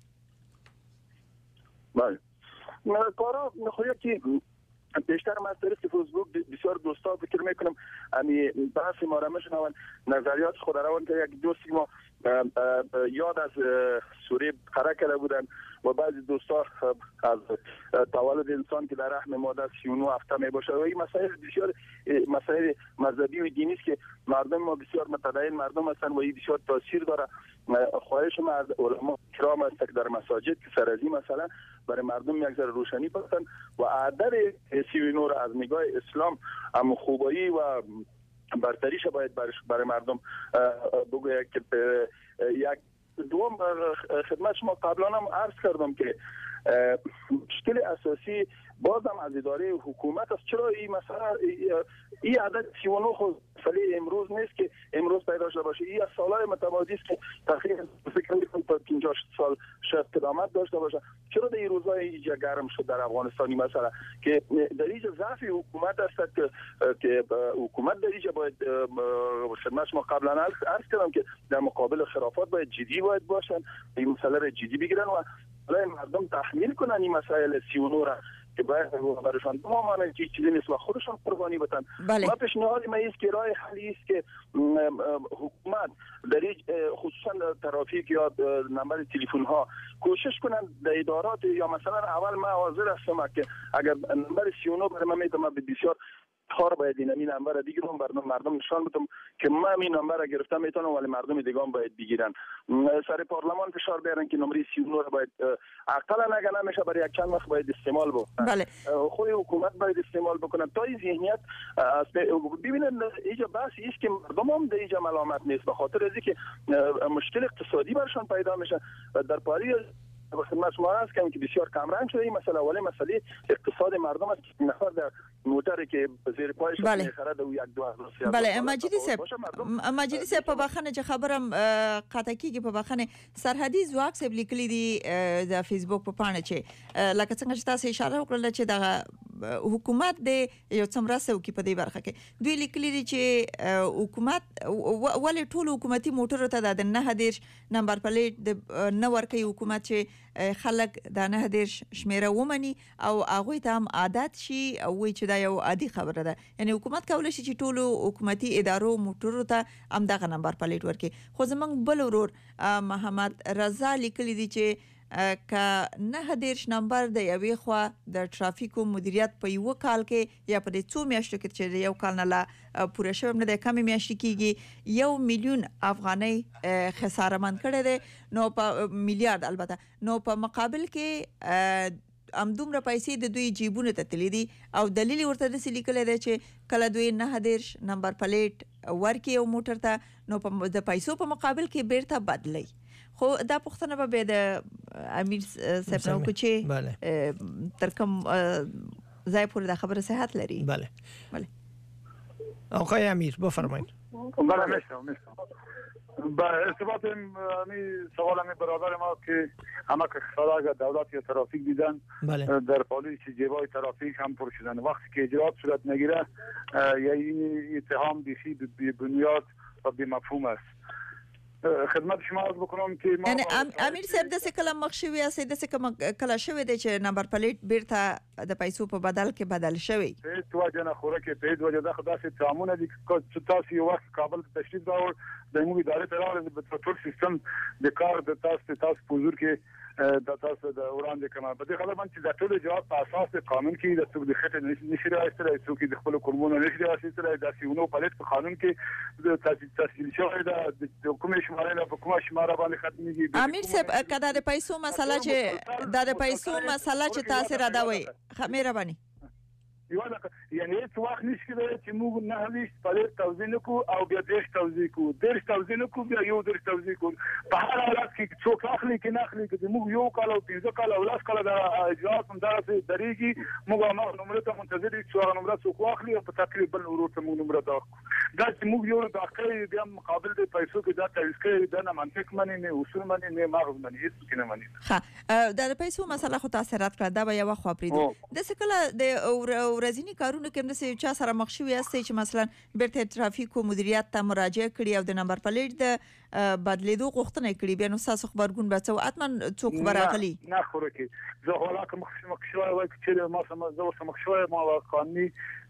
بله کارا میخواد که بیشتر من از طریق فیسبوک بسیار دوستا فکر میکنم امی بحث ما را میشنون نظریات خود روان که یک دوستی ما یاد از سوریه قرار کرده بودن و بعضی دوستا از تولد انسان که در رحم مادر سی و نه هفته می باشه و این مسائل بسیار مسائل مذهبی و دینی است که مردم ما بسیار متدین مردم هستند و این بسیار تاثیر داره. خواهش ما از علما کرام است که در مساجد که سر از این مثلا برای مردم یک ذره روشنی بدن و عدد سی و نه را از نگاه اسلام هم خوبایی و برتریش باید برای مردم بگوید که یک دوم خدمت شما قبلا هم عرض کردم که مشکل اساسی بازم از اداره حکومت است. چرا این مثلا این عدد سی و نه خود مسئله امروز نیست که امروز پیدا شده باشه، این از سالهای متمادی است که تقریبا فکر می‌کنم تا پنجاه سال شاید قدامت داشته باشه. چرا در این روزهای اینجا گرم شد در افغانستانی مثلا که در اینجا ضعف حکومت است که که حکومت در اینجا باید خدمت شما قبلا عرض کردم که در مقابل خرافات باید جدی باید باشن، این مسئله را جدی بگیرن و برای مردم تحمیل کنن این مسائل سی و نه را که باید برایشان تماما چیزی نیست و خودشان قربانی بدن. بله. ما پیشنهاد ما است که راه حلی است که حکومت در خصوصا ترافیک یا نمبر تلفن ها کوشش کنن در ادارات یا مثلا اول ما حاضر هستم که اگر نمبر سی و نه برای من میتونم بسیار کار باید این این نمبر دیگه رو مردم مردم نشان بدم که من این نمبر را گرفتم میتونم ولی مردم دیگه هم باید بگیرن. سر پارلمان فشار بیارن که نمره سی و نه رو باید اقلا نگه نمیشه برای یک چند وقت باید استعمال بکنن. بله. خود حکومت باید استعمال بکنن تا این ذهنیت ببینن اینجا بحث است که مردم هم در اینجا ملامت نیست به خاطر از اینکه مشکل اقتصادی برشان پیدا میشه در پاری خدمت شما هست که بسیار کمرنگ شده این مسئله ولی مسئله اقتصاد مردم است که نفر در موتری که زیر پایش میخرد و یک دو هزار بله مجلس مجلس په بخنه چې خبرم قطعی کې په بخنه سرحدي ځواک سب لیکلي دي د فیسبوک په پاڼه چې لکه څنګه چې تاسو اشاره وکړل چې د حکومت د یو څومره سو کې په دې برخه کې دوی لیکلي دي چې حکومت ولې ټول حکومتي موټر ته د نه هدیر نمبر پلیټ د نه ورکي حکومت چې خلک د نه هدیر شمیره ومني او هغه ته هم عادت شي او وی چې دا یو عادي خبره ده یعنی حکومت کولای شي چې ټول حکومتي ادارو موټر ته هم دغه نمبر پلیټ ورکي. خو زمنګ بل ورور محمد رضا لیکلی دي چې که نه هدیرش نمبر د یوې خوا د ترافیکو مدیریت په یو کال کې یا په څو میاشتو کې چې یو کال نه لا پوره شوی نه د کمی میاشتې کېږي یو میلیون افغانۍ خساره مند کړی دی نو په میلیارډ البته نو په مقابل کې ام دومره پیسې د دوی جیبونه ته تللی دي او دلیل ورته د لیکل دی چې کله دوی نه هدیرش نمبر پلیټ ورکي یو موټر ته نو په د پیسو په مقابل کې بیرته بدلی. خو دا پښتنه به د امیر صاحب نو کوچې تر کوم ځای پورې د خبره صحت لري. بله بله آقای امیر بفرمایید. بله میشم میشم با ارتباط می سوال می برادر ما که همه که خلاق دولت یا ترافیک دیدن بله. در پالیس جیبای ترافیک هم پر شدن وقتی که اجرات صورت نگیره یا این اتهام بیخی بی بنیاد و بی مفهوم است. خدمت شما عرض بکنم که یعنی امیر صاحب د څه کله مخ شوی یا د څه کله شوی دی چې نمبر پلیټ بیرته د پیسو په بدل کې بدل شوی په توجه نه خوره کې په توجه د خداسي تعامل دي چې تاسو یو وخت کابل تشریف راوړ د موږ ادارې ته راغلل د ټول سیستم د کار د تاسو تاسو پوزور کې د تاسو د وړاندې کما په دې خبر باندې د ټول جواب په اساس قانون کې د څوک د خټه نشي راځي څوک د خپل قربانو نشي راځي د سیونو پلیټ په قانون کې د تاسیس شوی د حکومت شماره نه په کومه شماره باندې ختميږي. امیر صاحب کدا د پیسو مسله چې د پیسو مسله چې تاسو را دا وای مهرباني یو دا یعنی څه وخت نشي کېدای چې موږ نه هیڅ پلیټ توزیع نکو او بیا دیش توزیع کو دیش توزیع نکو بیا یو دیش توزیع کو په هر حالت کې څوک اخلي کې نه اخلي کې موږ یو کال او پنځه کال او لاس کال د اجازه هم درته درېږي موږ ما نمبر ته منتظر یو څو نمبر څوک واخلي او په تقریبا ورور ته موږ نمبر دا دا چې موږ یو د اخري بیا مقابل د پیسو کې دا تایید کوي دا نه منطق منی نه اصول منی نه مغز منی هیڅ کې نه منی ها د پیسو مسله خو تاثیرات کړه دا به یو خو پریدو د سکله د ورځنی کارونه کې نو چې سره مخ شوی است چې مثلا بیرته ترافیک او مدیریت ته مراجعه کړي او د نمبر پلیټ د بدلیدو غوښتنه کړي بیا نو تاسو خبرګون به څو اتمن څوک براغلي نه خو کې زه ولاکه مخ مخ شوی وای چې ما سم زه سم مخ شوی ما قانوني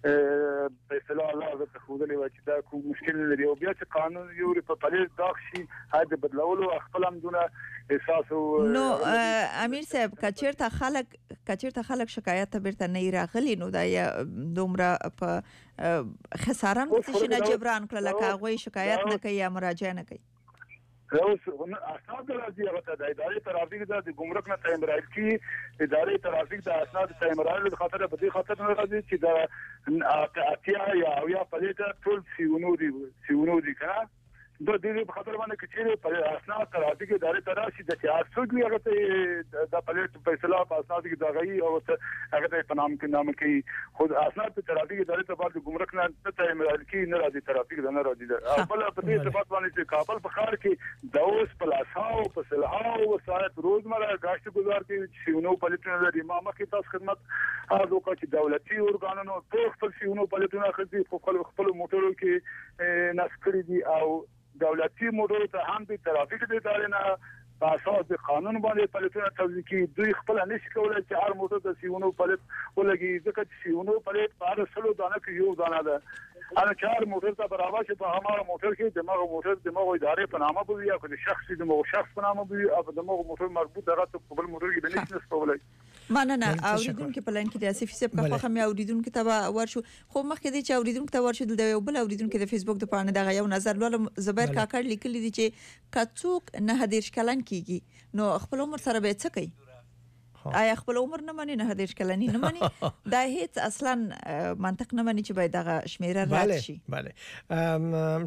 په اصطلاح الله زه تخودلې و چې دا کوم مشکل لري او بیا چې قانون یو په پلیټ داخشي هدا بدلولو خپل هم دونه احساس نو امیر صاحب کچیرته خلک کچیرته خلک شکایت ته بیرته نه راغلي نو دا دومره په خساره نشي نه جبران کړل لکه غوي شکایت نه کوي یا مراجعه نه کوي اوس اسناد راځي هغه د ادارې ترافیک د ګمرک نه تایمرایل کی ادارې ترافیک د اسناد تایمرایل د خاطر په دې خاطر نه راځي چې د اتیا یا یا پلیټ ټول سیونو دي سیونو دي کنه د دې په خاطر باندې چې په اسناد ترافیک ادارې تراشي د تاسو کې هغه ته د پلیټ په اصطلاح په اسناد کې دغه او هغه ته په نام کې نام کې خود اسناد ترافیک ادارې ته بعد ګمرک نه تایمرایل کی نه راځي ترافیک نه راځي بل په دې ثبات باندې چې کابل په ښار کې د اوس پلاساو په سلهاو وسایت روزمره غاشت گزار کې سیونو پلیټونه لري ما مخکې تاسو خدمت هغه وکړه چې دولتي ارګانونو ټول خپل سیونو پلیټونه خدي خپل خپل موټرو کې نسکړي دي او دولتي موټرو ته هم د ترافیک د ادارې نه په اساس د قانون باندې پلیټونه توزیع کوي دوی خپل نشي کولای چې هر موټر د سیونو پلیټ ولګي ځکه چې سیونو پلیټ په هر سلو دانه کې یو دانه ده هر چار موټر ته برابر چې په هغه موټر کې دماغ موټر دماغ ادارې په نامه بوي یا د شخصي دماغ شخص په نامه بوي او دماغ موټر مربوط دغه په بل موټر کې د نشي نسبولای مننه اوریدونکو په لان کې د اسفي سب کا خو مې اوریدونکو ته ورشو خو مخکې دي چې اوریدونکو ته ورشو د یو بل اوریدونکو د فیسبوک د پاڼې دغه یو نظر لولم زبیر کاکړ لیکلی دي چې کڅوک نه هدیش کلن کیږي نو خپل عمر سره به څه کوي آیا خپل عمر نه مانی نه هدیش کلنی نه مانی دا هیڅ اصلا منطق نه مانی چې باید دغه شمیره رد شي بله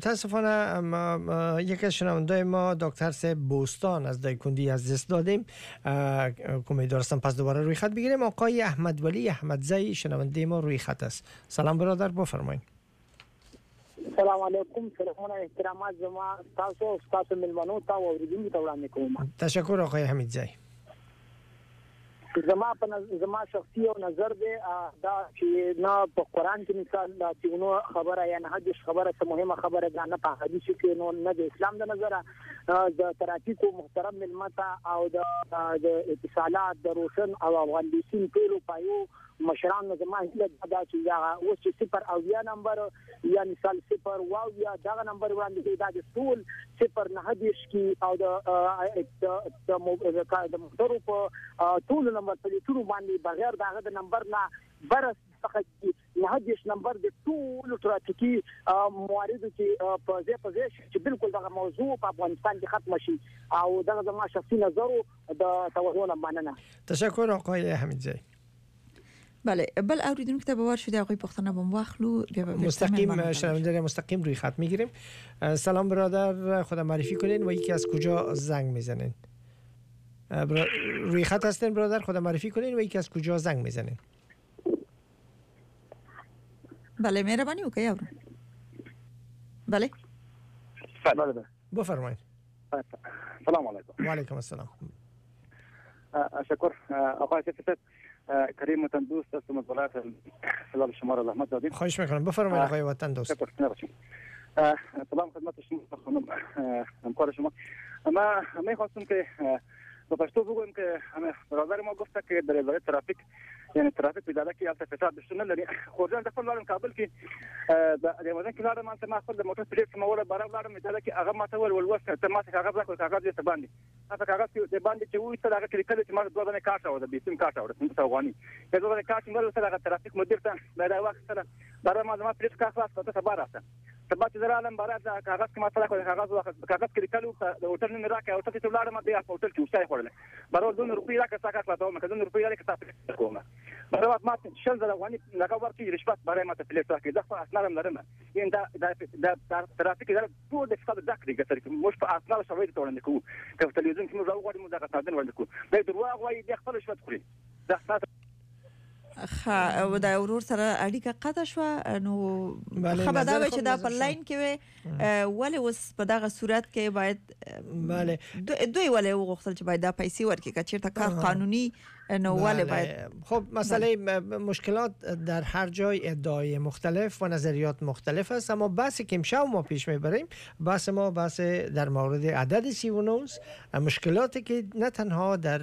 متاسفانه یک از شنوندای ما دکتر صاحب بوستان از دایکندی از دست دادیم امیدوار هستم پس دوباره روی خط بگیریم آقای احمد ولی احمدزی شنونده ما روی خط است سلام برادر بفرمایید سلام علیکم سلام احترامات زما تاسو تاسو ملمنو تا اوریدونکو ته وړاندې کوم تشکر آقای حمیدزی زما په زما شخصي او نظر دی دا چې نه په قران کې مثال دا چې نو خبره یا نه حدیث خبره څه مهمه خبره ده نه په حدیث کې نو نه د اسلام د نظره د ترافیکو محترم ملمت او د اتصالات د روشن او افغانستان ټول پایو مشران زما هله دا چې دا اوس چې صفر او یا نمبر یا مثال صفر واو یا دا نمبر وړاندې دا د ټول صفر نه حدیث کې او د د موټرو په ټول نمبر په ټول باندې بغیر داغه د نمبر نه برس څخه نه حدیث نمبر د ټول ترافیکي مواردو چې په ځای په ځای چې بالکل دغه موضوع په افغانستان کې ختم شي او دغه زما شخصي نظر د توجه نه مننه تشکر آقای حمیدزی بله بل اوریدونکو ته باور شده آقای پختانه بم واخلو مستقیم شنونده مستقیم روی خط میگیریم سلام برادر خدا معرفی کنین و یکی از کجا زنگ میزنین روی خط هستین برادر خدا معرفی کنین و یکی از کجا زنگ میزنین بله مهربانی اوکی یارو بله بله بفرمایید سلام علیکم و علیکم السلام شکر آقای سفید کریم وطن دوست است مطالعات خلال شما را زحمت دادید خواهش میکنم بفرمایید آقای وطن دوست سلام خدمت شما خانم همکار شما ما میخواستم که با پشتو بگویم که برادر ما گفته که در اداره ترافیک یعنی ترافیک اداره کې البته فساد دشتونه لري خو ځان د خپل لارم کابل کې د دیوازن کې لارم ته ما خپل د موټر پلیټ سموله برابر لارم اداره کې هغه ماته ول ولوسته ته ماته کاغذ راکړ کاغذ یې ته باندې هغه کاغذ کې باندې چې وې ته هغه کې کله چې ما دوه باندې کارت او د بیسیم کارت او د څه افغاني دا دوه کارت موږ سره ترافیک مدیر ته دا وخت سره برابر ما ما پلیټ کا خلاص کړه ته بار راځه تبع چې درالم برات کاغذ کې ماته راکړه کاغذ کاغذ کې لیکلو د هوټل نه راکړه او ته چې ولاړم د هوټل کې وسای خورل برو دون روپۍ راکړه څنګه کړه مکه دون روپۍ راکړه تاسو کومه برو ما شل زره واني لکه ورته رشوت برای ما ته پلیټ راکړه دا خو اصلا لرم یین دا دا ترافیک دا ټول د څه د ذکر کې تر موږ په اصلا شوي ته وړاندې کوو په تلویزیون کې موږ راغوري موږ دا تاسو وړاندې کوو دا درواغ وایي د خپل رشوت خوري دا خا او دا ورور سره اړیکه قطع شو نو خبر دا چې دا په لاین کې ولې اوس په دغه صورت کې باید bale دوی ولې وغوښتل چې باید دا پیسې ورکړي که چیرته کار قانونی نو ولې باید خب مسئله مشکلات در هر جای ادعای مختلف و نظریات مختلف است اما بحثی که امشب ما پیش میبریم بحث ما بحث در مورد عدد سی و نه مشکلاتی که نه تنها در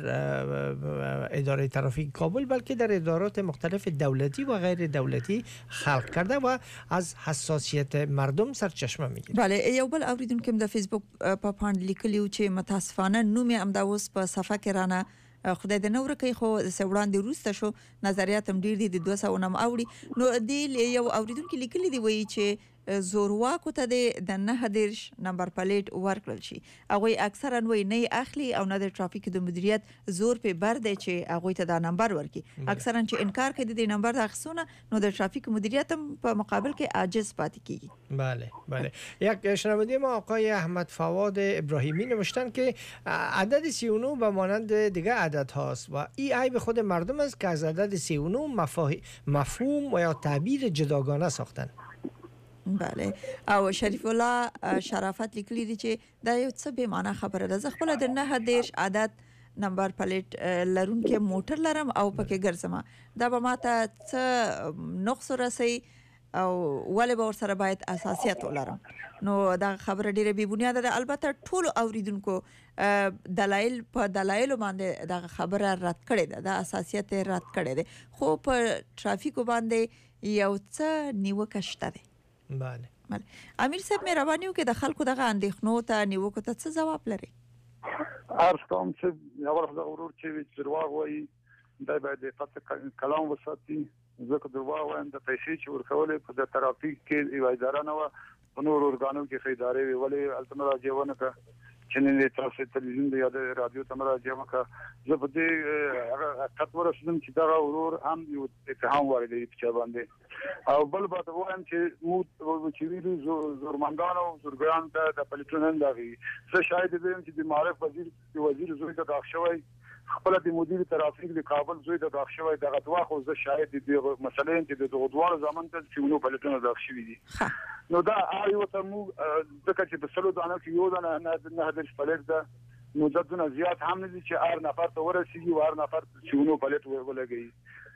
اداره ترافیک کابل بلکه در ادارات مختلف دولتی و غیر دولتی خلق کرده و از حساسیت مردم سرچشمه میگیره. بله یو بل اوریدونکو د فیسبوک په پاند لیکلیو چې متاسفانه نوم یې امدا اوس په صفحه کې رانه خدای د نور کوي خو سوړاندې روسته شو نظریات هم ډیر دي د دوه سوه نم اوړي نو دی یو اوریدونکو لیکلی دی وایي چې زورواکو ته د نه دیرش نمبر پلیټ ورکړل شي هغه اکثرا وایي نه اخلي او نه د ټرافیک د مدیریت زور په بر دی چې هغه ته دا نمبر ورکړي اکثرا چې انکار کوي د نمبر د اخصونه نو د ټرافیک مدیریت په مقابل کې عاجز پاتې کیږي. بله بله یک شنونده ما آقای احمد فواد ابراهیمی نوشتن که عدد سی و نه به مانند دیگه عدد هاست و ای عیب خود مردم است که از عدد سی و نه مفهوم و یا تعبیر جداگانه ساختن. بله او شریف الله شرافت لیکلی دی چې دا یو څه به معنا خبره ده. زه خپل د نه دیرش عدد نمبر پلیټ لرون کې موټر لرم او پکې ګرځم دا به ماته څه نقص رسي او ولې به ورسره باید اساسیت ولرم نو دا خبره ډیره بی بنیاده ده. البته ټول اوریدونکو دلایل په دلایل باندې دا خبره رد کړې ده دا اساسیت رد کړې ده خو په ټرافیک باندې یو څه نیوکه شته ده. بله بله امیر صاحب مهرباني وکړئ د خلکو دغه اندېښنو ته نیوکو ته څه ځواب لري؟ عرض کوم چې یو وخت د ورور چې درواغ وایي دا باید د فقط کلام وساتي ځکه درواغ وایم د پیسې چې ورکولې په د ترافیک کې یو اداره نه و په نور ارګانو کې خیدارې وي ولې الته راځونه که چې نه تاسو تلویزیون دی یا د رادیو ته راځم که زه په دې هغه حقیقت ورسېدم چې دا ورور هم یو اتهام ورلې په باندې او بل به وایم چې مو چې ویلو زورمنګانو زورګان ته د پلیټونن دغه څه شاید دي چې د معرف وزیر وزیر زوی ته داخ شوی خپل د مدیر ترافیک د کابل زوی ته داخ شوی دغه دوا خو زه شاید د مثلا چې د دوه ځمن ته چې نو پلیټونه داخ شوی دي نو دا آیو ته مو ځکه چې په سلو دانه کې یو دانه نه نه د پلیټ ده نو ځدونه زیات هم نه دي چې ار نفر ته ورسیږي او ار نفر چې نو پلیټ ولګي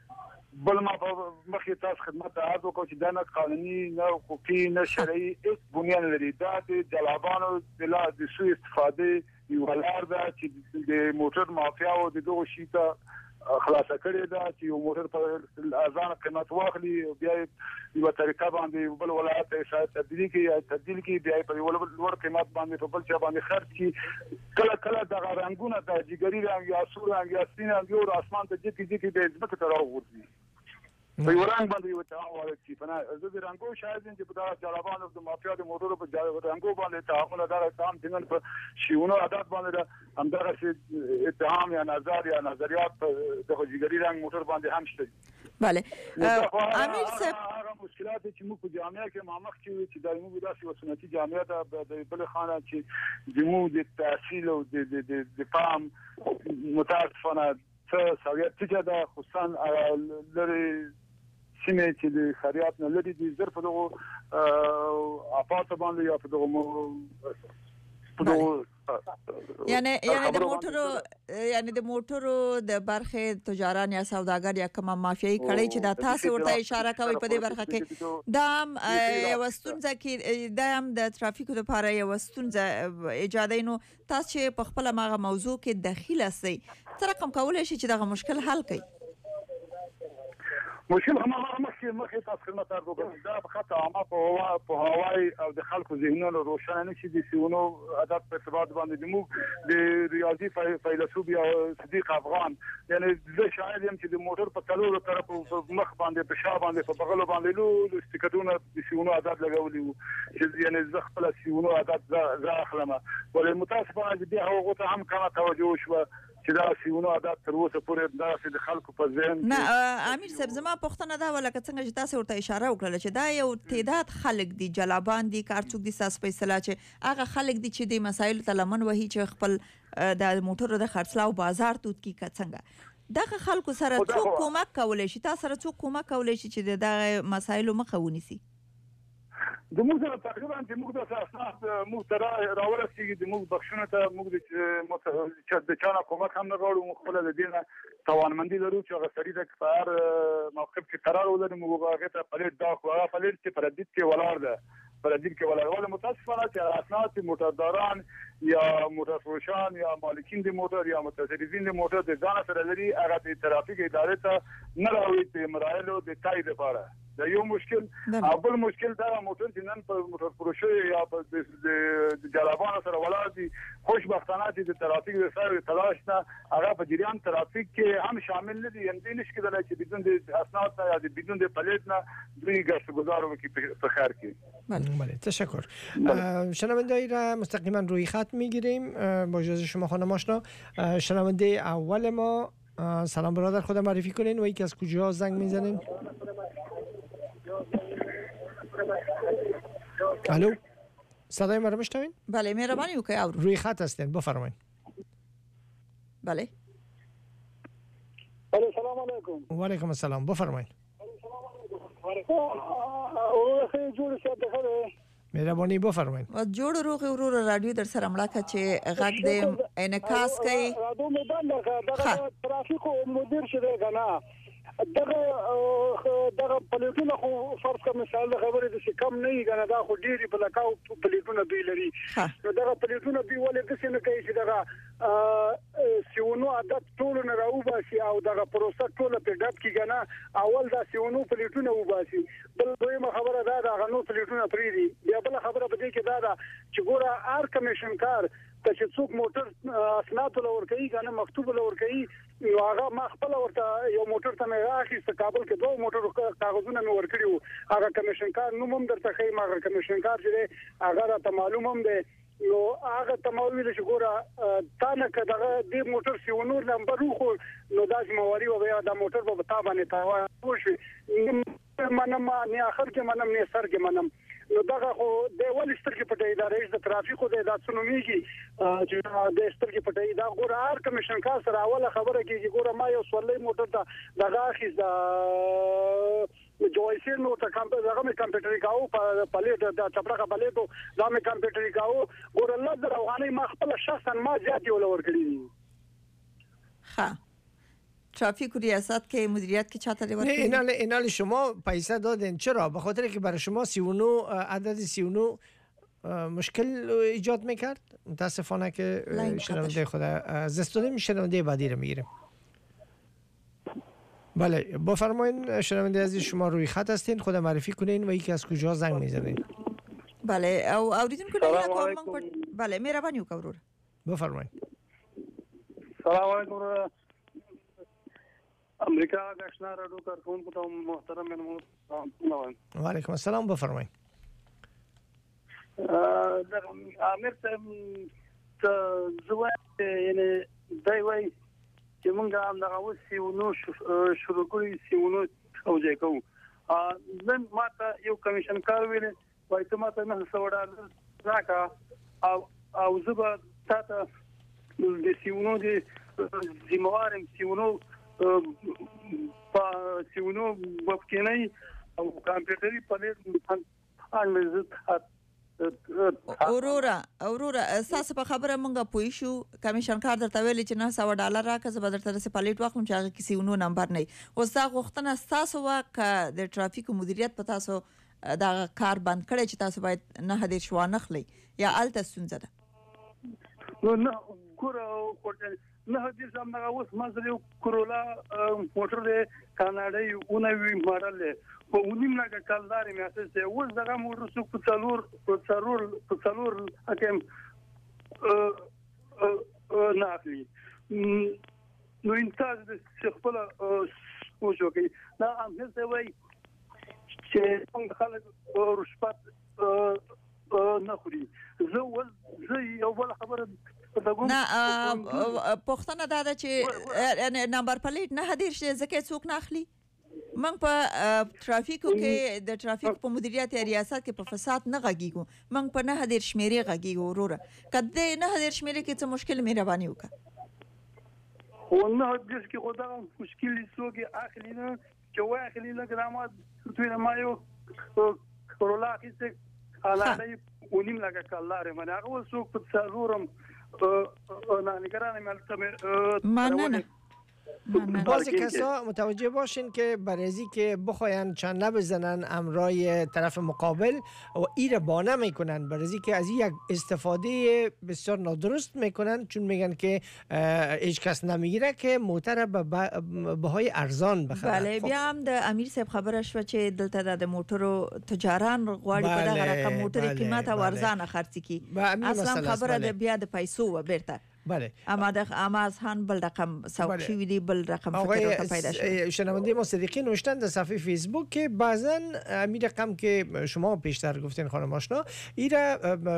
بل ما مخې تاسو خدمت ته عرض وکړ چې دا نه قانوني نه حقوقي نه شرعي هیڅ بنیاد لري دا د جلابانو د لا د سوء استفاده یو لار ده چې د موټر مافیا او د دغه شي ته خلاصه کړی دا چې یو موټر په ارزانه قیمت واخلي بیا یو طریقه باندې بل ولایت ته تبدیل کی تبدیل کی بیا په یو لوړ قیمت باندې په بل ځای باندې خرڅ کی کله کله د رنگونه د جګری رنگ یا سور رنگ یا سپین رنگ او اسمان ته ځکه ځکه د ځمکه ته راوځي په یو رنگ باندې یو تعامل کوي په نه زه د رنگو شاید چې په دا جلبانو د مافیا د موټرو په رنگو باندې تعامل دار کام دینن په شیونو عادت باندې همدغه اتهام یا نظر یا نظریات د جګری رنگ موټر باندې هم شته. بله امیر صاحب هغه مشکلات چې موږ په جامعه کې مامخ چې دایمو داسې وسنتي جامعه ده د بل خانه چې د مو د تحصیل او د د د فهم متاسفانه څه سویت چې دا خصوصا لري سیمه چې د خریات نه لري د زر په دغه اپارت باندې یا په دغه یعنی یعنی د موټرو یعنی د موټرو د برخه تجاران یا سوداګر یا کوم مافیایي کړي چې دا تاسو ورته اشاره کوي په دې برخه کې دا یو ستونزه کې دا هم د ترافیکو لپاره یو ستونزه ایجادینو تاسو چې په خپل ماغه موضوع کې دخیل اسئ تر کوم کولای شي چې دا مشکل حل کړي مشکل هم هغه مخکې مخکې تاسو خدمت ارزو کوم دا په خطه عامه په هوا په هوای او د خلکو ذهنونو روښانه نشي د سیونو عادت په ارتباط باندې د موږ د ریاضي فیلسوف یا صدیق افغان یعنی زه شاید یم چې د موټر په تلو طرف مخ باندې په شا باندې په بغل باندې لو استیکټونه د سیونو عادت لګولي وو چې یعنی زه خپل سیونو عادت زه اخلم ولې متاسفانه دې هغه ته هم کمه توجه شو چې دا سیونو عادت تر اوسه پورې دا د خلکو په ذهن نه امیر صاحب زما پوښتنه دا ولکه څنګه چې تاسو ورته اشاره وکړه چې دا یو تعداد خلک دي جلابان دي کارڅوک دي ساس فیصله چې هغه خلک دي چې د مسایل تلمن وهي چې خپل د موټرو د خرڅلاو بازار توت کی څنګه دغه خلکو سره څوک کومک کولای شي تاسو سره څوک کومک کولای شي چې د مسایلو مخه ونیسي د موږ سره تقریبا د موږ د اساس موږ تر راورسیږي د موږ بخښنه ته موږ د د چانه کومک هم نه غواړو موږ خپل د دینه توانمندي لرو چې هغه سړي د کفار موقف کې قرار ولري موږ هغه ته پلیټ دا خو هغه پلیټ چې پردیت کې ولاړ ده پردیت کې ولاړ ول متاسفانه چې اسناد موټرداران یا موټر فروشان یا مالکین د موټر یا متصرفین د موټر د ځان سره لري هغه د ترافیک ادارې ته نه راوي په مرایلو د تایید لپاره دا یو مشکل او بل مشکل دا موټر چې نن په موټر فروشي یا په د جلابانو سره ولاړ دي خوشبختانه چې د ترافیک د سره تلاش نه هغه په جریان ترافیک کې هم شامل نه دي یعنی نشي کېدای چې بدون د اسناد یا د بدون د پلیت نه دوی گشت گذار وکړي په خیر کې. بله تشکر. شنونده‌ای را مستقیما روی خط میگیریم با اجازه شما خانم آشنا. شنونده اول ما سلام برادر خودم معرفی کنین و یکی از کجا زنگ میزنین؟ الو صدای ما رو میشنوین؟ بله مهربانی وکړئ او روی خط هستین بفرمایید. بله الو سلام علیکم. و علیکم السلام بفرمایید. مهربانی بفرمایید. و جوړ روغ ورور رادیو در سره مړه کا چې غږ دې انعکاس کوي. رادیو میدان دغه ترافیک مدیر شوی غنا دغه دغه پلیټونه خو فرض کوم مثال خبره د څه کم نه یګنه دا خو ډیری بلکاو پلیټونه دوی لري نو دغه پلیټونه دوی ولې د څه نه کوي چې دغه سیونو عادت ټول نه راوباسي او دغه پروسه ټول په ډب کې غنا اول دا سیونو پلیټونه وباسي بل دویمه خبره دا دا غنو پلیټونه پری دي بیا بل خبره به دې کې دا دا چې ګوره ار کمیشن کار ته چې څوک موټر اسناد لور کوي غنه مکتوب لور کوي نو هغه ما خپل ورته یو موټر ته مې راخیسته کابل کې دوه موټر کاغذونه مې ورکړیو هغه کمیشن کار نو هم درته خې ما هغه کمیشن کار چې هغه ته معلوم هم دی نو هغه ته مولوی له ګوره تا نه کداغه دې موټر سیونور نمبر خو نو دا ځمواري او بیا دا موټر په تا باندې تا وشي منم نه اخر کې منم نه سر کې منم نو دغه خو د ول سترګې پټې ادارې د ترافیکو د داسونومیږي چې د سترګې پټې دا ګوره هر کمیشن کار سره اوله خبره کیږي ګوره ما یو سولې موټر ته دغه اخیز د جوایسیر نو ته کمپیوټر دغه مې کمپیوټر کاو په پلیټ د چپړه پلیټو دا مې کمپیوټر کاو ګوره الله در افغاني ما خپل شخصا ما زیات یو لور کړی دي ها ترافیک ریاست که مدیریت که چطور ورکړي اینال اینال شما پیسه دادین چرا به خاطر که برای شما سی و نه عدد سی و نه مشکل ایجاد میکرد متاسفانه که شنونده خود از استودیو شنونده بعدی رو میگیریم. بله بفرمایید شنونده عزیز شما روی خط هستین خود معرفی کنین و یکی از کجا زنگ میزنین. بله او اوریدون کنه بله مهربانی وکړئ بفرمایید. سلام علیکم امریکا غشنا راډیو کارکونکو ته محترم منو وعلیکم السلام بفرمایید. د امیر ته زوی یعنی دای وای چې مونږ هم دغه وسیونو شروع کړی سیونو توجه کوو نن ماته یو کمیشن کار ویل وای ته ماته نه سوړا راکا او او زبر تاسو د سیونو د زموارم سیونو په سیونو وبکینای او کمپیوټري پلیټ اورورا اورورا اساس په خبره مونږه پوي شو کمیشن کار درته ویل چې نه سو ډالر راکړه زه به درته رسې پلیټ واخلم چې هغه کسی ونو نمبر نه اوس دا غوښتنه تاسو واکه د ترافیک مدیریت په تاسو دا کار بند کړی چې تاسو باید نه هدي شو نه خلی یا الته ستونزه ده نو نه ګور نه دې سم نه اوس مزه یو کورولا موټر دی کاناډای اونوي ماډل دی په اونیم نه کالدار مې اساسه اوس دغه موټر څو په څلور په څلور په څلور اکم نه اخلي نو انتاج د خپل پوښو کې دا هم څه وایي چې څنګه خلک رشوت نه خوري زه ول زه یو بل خبره نه پښتنه دا ده چې نمبر پلیټ نه هدیر شي ځکه څوک نه اخلي موږ په ترافیکو کې د ترافیک په مدیریت ریاست کې په فساد نه غږیږو موږ په نه هدیر شمیرې غږیږو وروره کله نه هدیر شمیرې کې څه مشکل مهرباني وکړه خو نه هدیر کې خو دا مشکل څوک اخلي نه چې وای اخلي نه ګرامات دوی ما یو کورولا کې څه حالای ونیم لګه کالاره منه هغه څوک په ضرورم نه نگران ملت مننه بعضی کسا متوجه باشین که برازی که بخواین چنه بزنن امرای طرف مقابل و ایره بانه میکنن برازی که از یک استفاده بسیار نادرست میکنن چون میگن که هیچ کس نمیگیره که موتر به بهای ارزان بخره. بله بیا هم د امیر صاحب خبره شو چې دلته د موټرو تجاران غواړي په دغه رقم موټر قیمت او ارزانه خرڅ کی اصلا خبره د بیا د پیسو و بیرته بله اما د امازان بل رقم سوق شوی دی بل رقم فکر پیدا شد. شنونده ما صدیقی نوشتن در صفحه فیسبوک که بعضا امیر رقم که شما پیشتر گفتین خانم آشنا ایره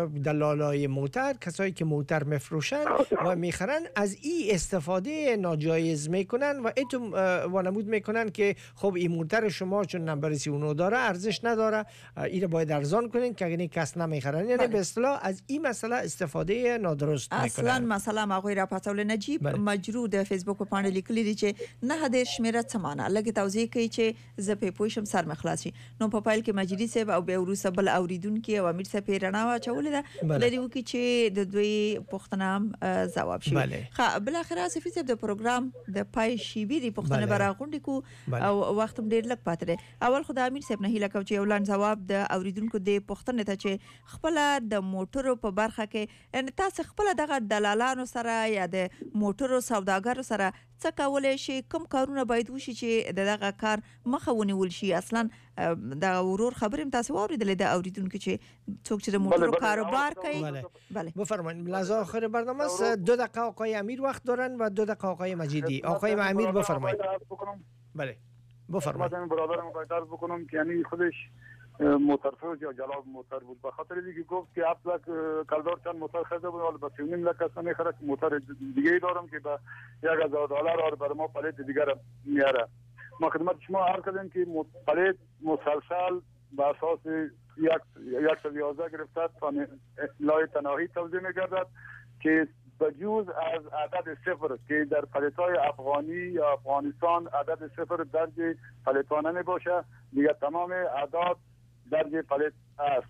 دلالای موتر کسایی که موتر مفروشن و میخرن از این استفاده ناجایز میکنن و ایتو وانمود میکنن که خب این موتر شما چون نمبر سی و نه داره ارزش نداره ایره باید ارزان کنین که اگه کس نمیخرن یعنی به اصطلاح از این مسئله استفاده نادرست میکنن. اصلا مثلا هغه را پاتول نجیب مجرو د فیسبوک په باندې لیکلي دي چې نه د شمیره څه معنا لکه توضیح کوي چې زه په پوښم سر مخلاصي نو په پایل کې مجری صاحب او به وروسه بل اوریدونکو او امیر صاحب رڼا واچول ده لري وکي چې د دوی پښتنام جواب شي خو بل اخر صفي صاحب د پروګرام د پای شي بي د پښتنه براغونډي کو او وخت ډیر لګ پاتره اول خدای امیر صاحب نه هیله کو چې اولان جواب د اوریدونکو د پښتنه ته چې خپل د موټرو په برخه کې ان تاسو خپل دغه دلالانو سره یا د موټرو سوداګرو سره څه کولای شي کوم کارونه باید وشي چې دغه کار مخه ونیول شي اصلا د ورور خبرم تاسو اوریدل د اوریدونکو چې څوک چې د موټرو کاروبار کوي بله بفرمایید لحظه آخر برنامه است دو دقیقه آقای امیر وقت دارن و دو دقیقه آقای مجیدی آقای امیر بفرمایید بله بفرمایید من برادرم باید عرض بکنم که یعنی خودش موترفروش یا جلاب موتر بود به خاطر اینکه گفت که هفت لک کلدار چند موتر خریده بود ولی با سی و نیم لک اصلا میخره که موتر دیگه دارم که به یک هزار دلار اور برای ما پلیت دیگر میاره. ما خدمت شما عرض کردیم که پلیت مسلسل به اساس یک یک سو یازده گرفته تا لای تناهی توزیع میگردد که بجوز از عدد صفر که در پلیت‌های افغانی یا افغانستان عدد صفر درج پلیتانه نباشه دیگه تمام اعداد درج پلیت است.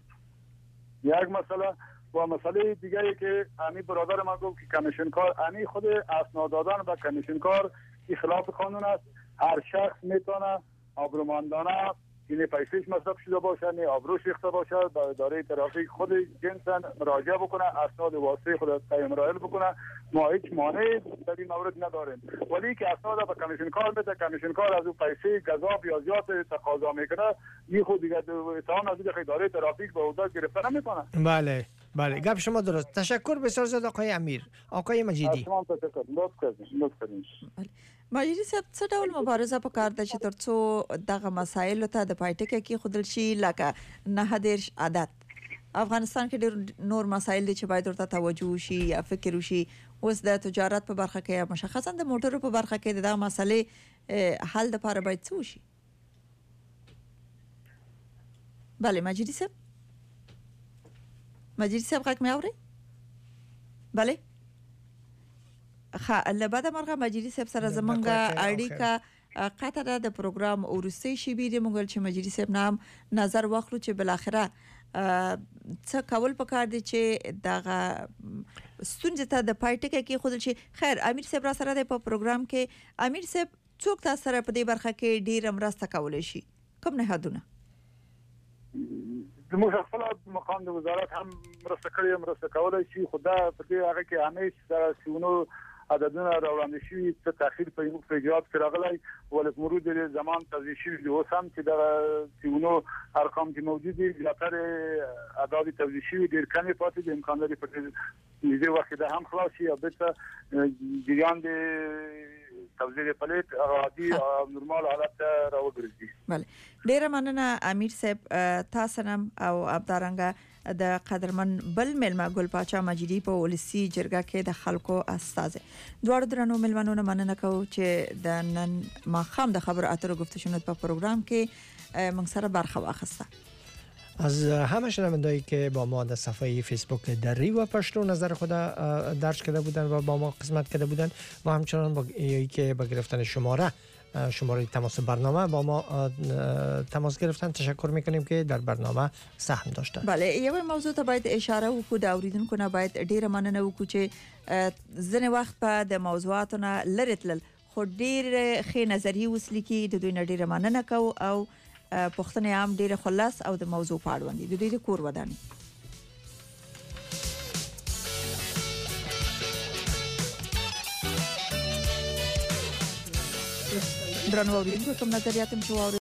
یک مسئله و مسئله دیگری که امی برادر ما گفت که کمیشن کار امی خود اسناد دادن به کمیشن کار خلاف قانون است. هر شخص میتونه آبرومندانه این پیسش مصرف شده باشه نه آبروش ریخته باشه به اداره ترافیک خود جنسا مراجعه بکنه اسناد واسطه خود قایم رایل بکنه ما هیچ مانعی در این مورد نداریم ولی که اسناد به کمیشن کار بده کمیشن کار از اون پیسه گزاف یا زیات تقاضا میکنه این خود دیگه اتهام از اداره ترافیک به عهده گرفته نمیکنه. بله بله گپ شما درست. تشکر بسیار زیاد آقای امیر. آقای مجیدی شما تشکر. لطف کردین لطف کردین. مجیدی صاحب څه ډول مبارزه پکار ده چې ترڅو دغه مسایل ته د پایټکه کې خودل شي لکه نه دیرش عادت افغانستان کې ډېر نور مسایل دي چې باید ورته توجه وشي یا فکر وشي اوس د تجارت په برخه کې مشخصا د موټرو په برخه کې دغه مسلې حل د لپاره باید څه وشي. بله مجیدی صاحب مجیدی صاحب غږ مې اوري؟ بله خا لبعد مرغه مجری صاحب سره زمونږه اړیکه قطع ده د پروګرام اورسته شي بي د مونږ چې مجری صاحب نام نظر واخلو چې بل اخره څه کول پکار دي چې دغه ستونزه ته د پایټکه کې خودل شي. خیر امیر صاحب را سره د په پروګرام کې امیر صاحب څوک تاسو سره په دې برخه کې ډیر امرسته کولای شي کوم نه هدونه د مخالفت مقام د وزارت هم مرسته کوي مرسته کولای شي خدا په دې هغه کې همیش سره سونو عددونه راوړاندې شوي څه تاخير په یو اجرات کې راغلی ولې مرود زمان توضیح شوی دی اوس هم چې د تیونو ارقام چې موجود دي زیاتره اعداد توضیح شوی ډیر کم پاتې دي امکان لري په دې وخت کې هم خلاص شي او به جریان د توزیع پلیت عادي او نورمال حالت راوګرځي. بله ډیر مننه امیر صاحب تاسو نن او ابدارنګ د قدرمن بل ملما ګل پاچا مجیدی په ولسی جرګه کې د خلکو استاد دوړ درنو ملمنونو مننه کوم چې د نن ما خام د خبر اترو گفتشونت په پروګرام کې موږ سره برخه واخیسته. از همه شنوندهایی که با ما در صفحه فیسبوک دری و پشتو نظر خود درج کرده بودن و با ما قسمت کرده بودن و همچنان با ای که با گرفتن شماره شماره تماس برنامه با ما تماس گرفتن تشکر میکنیم که در برنامه سهم داشتن. بله یو موضوع ته باید اشاره وکړو د اوریدونکو نه باید ډیره مننه وکړو چې ځنه وخت په د موضوعاتو نه لری تل خو ډیر ښه نظریه وسلی کی د دوی نه ډیره مننه کو او پښتنه هم ډیره خلاص او د موضوع په اړه باندې د دې کور وداني. درنو اوریدونکو کوم نظریات هم شو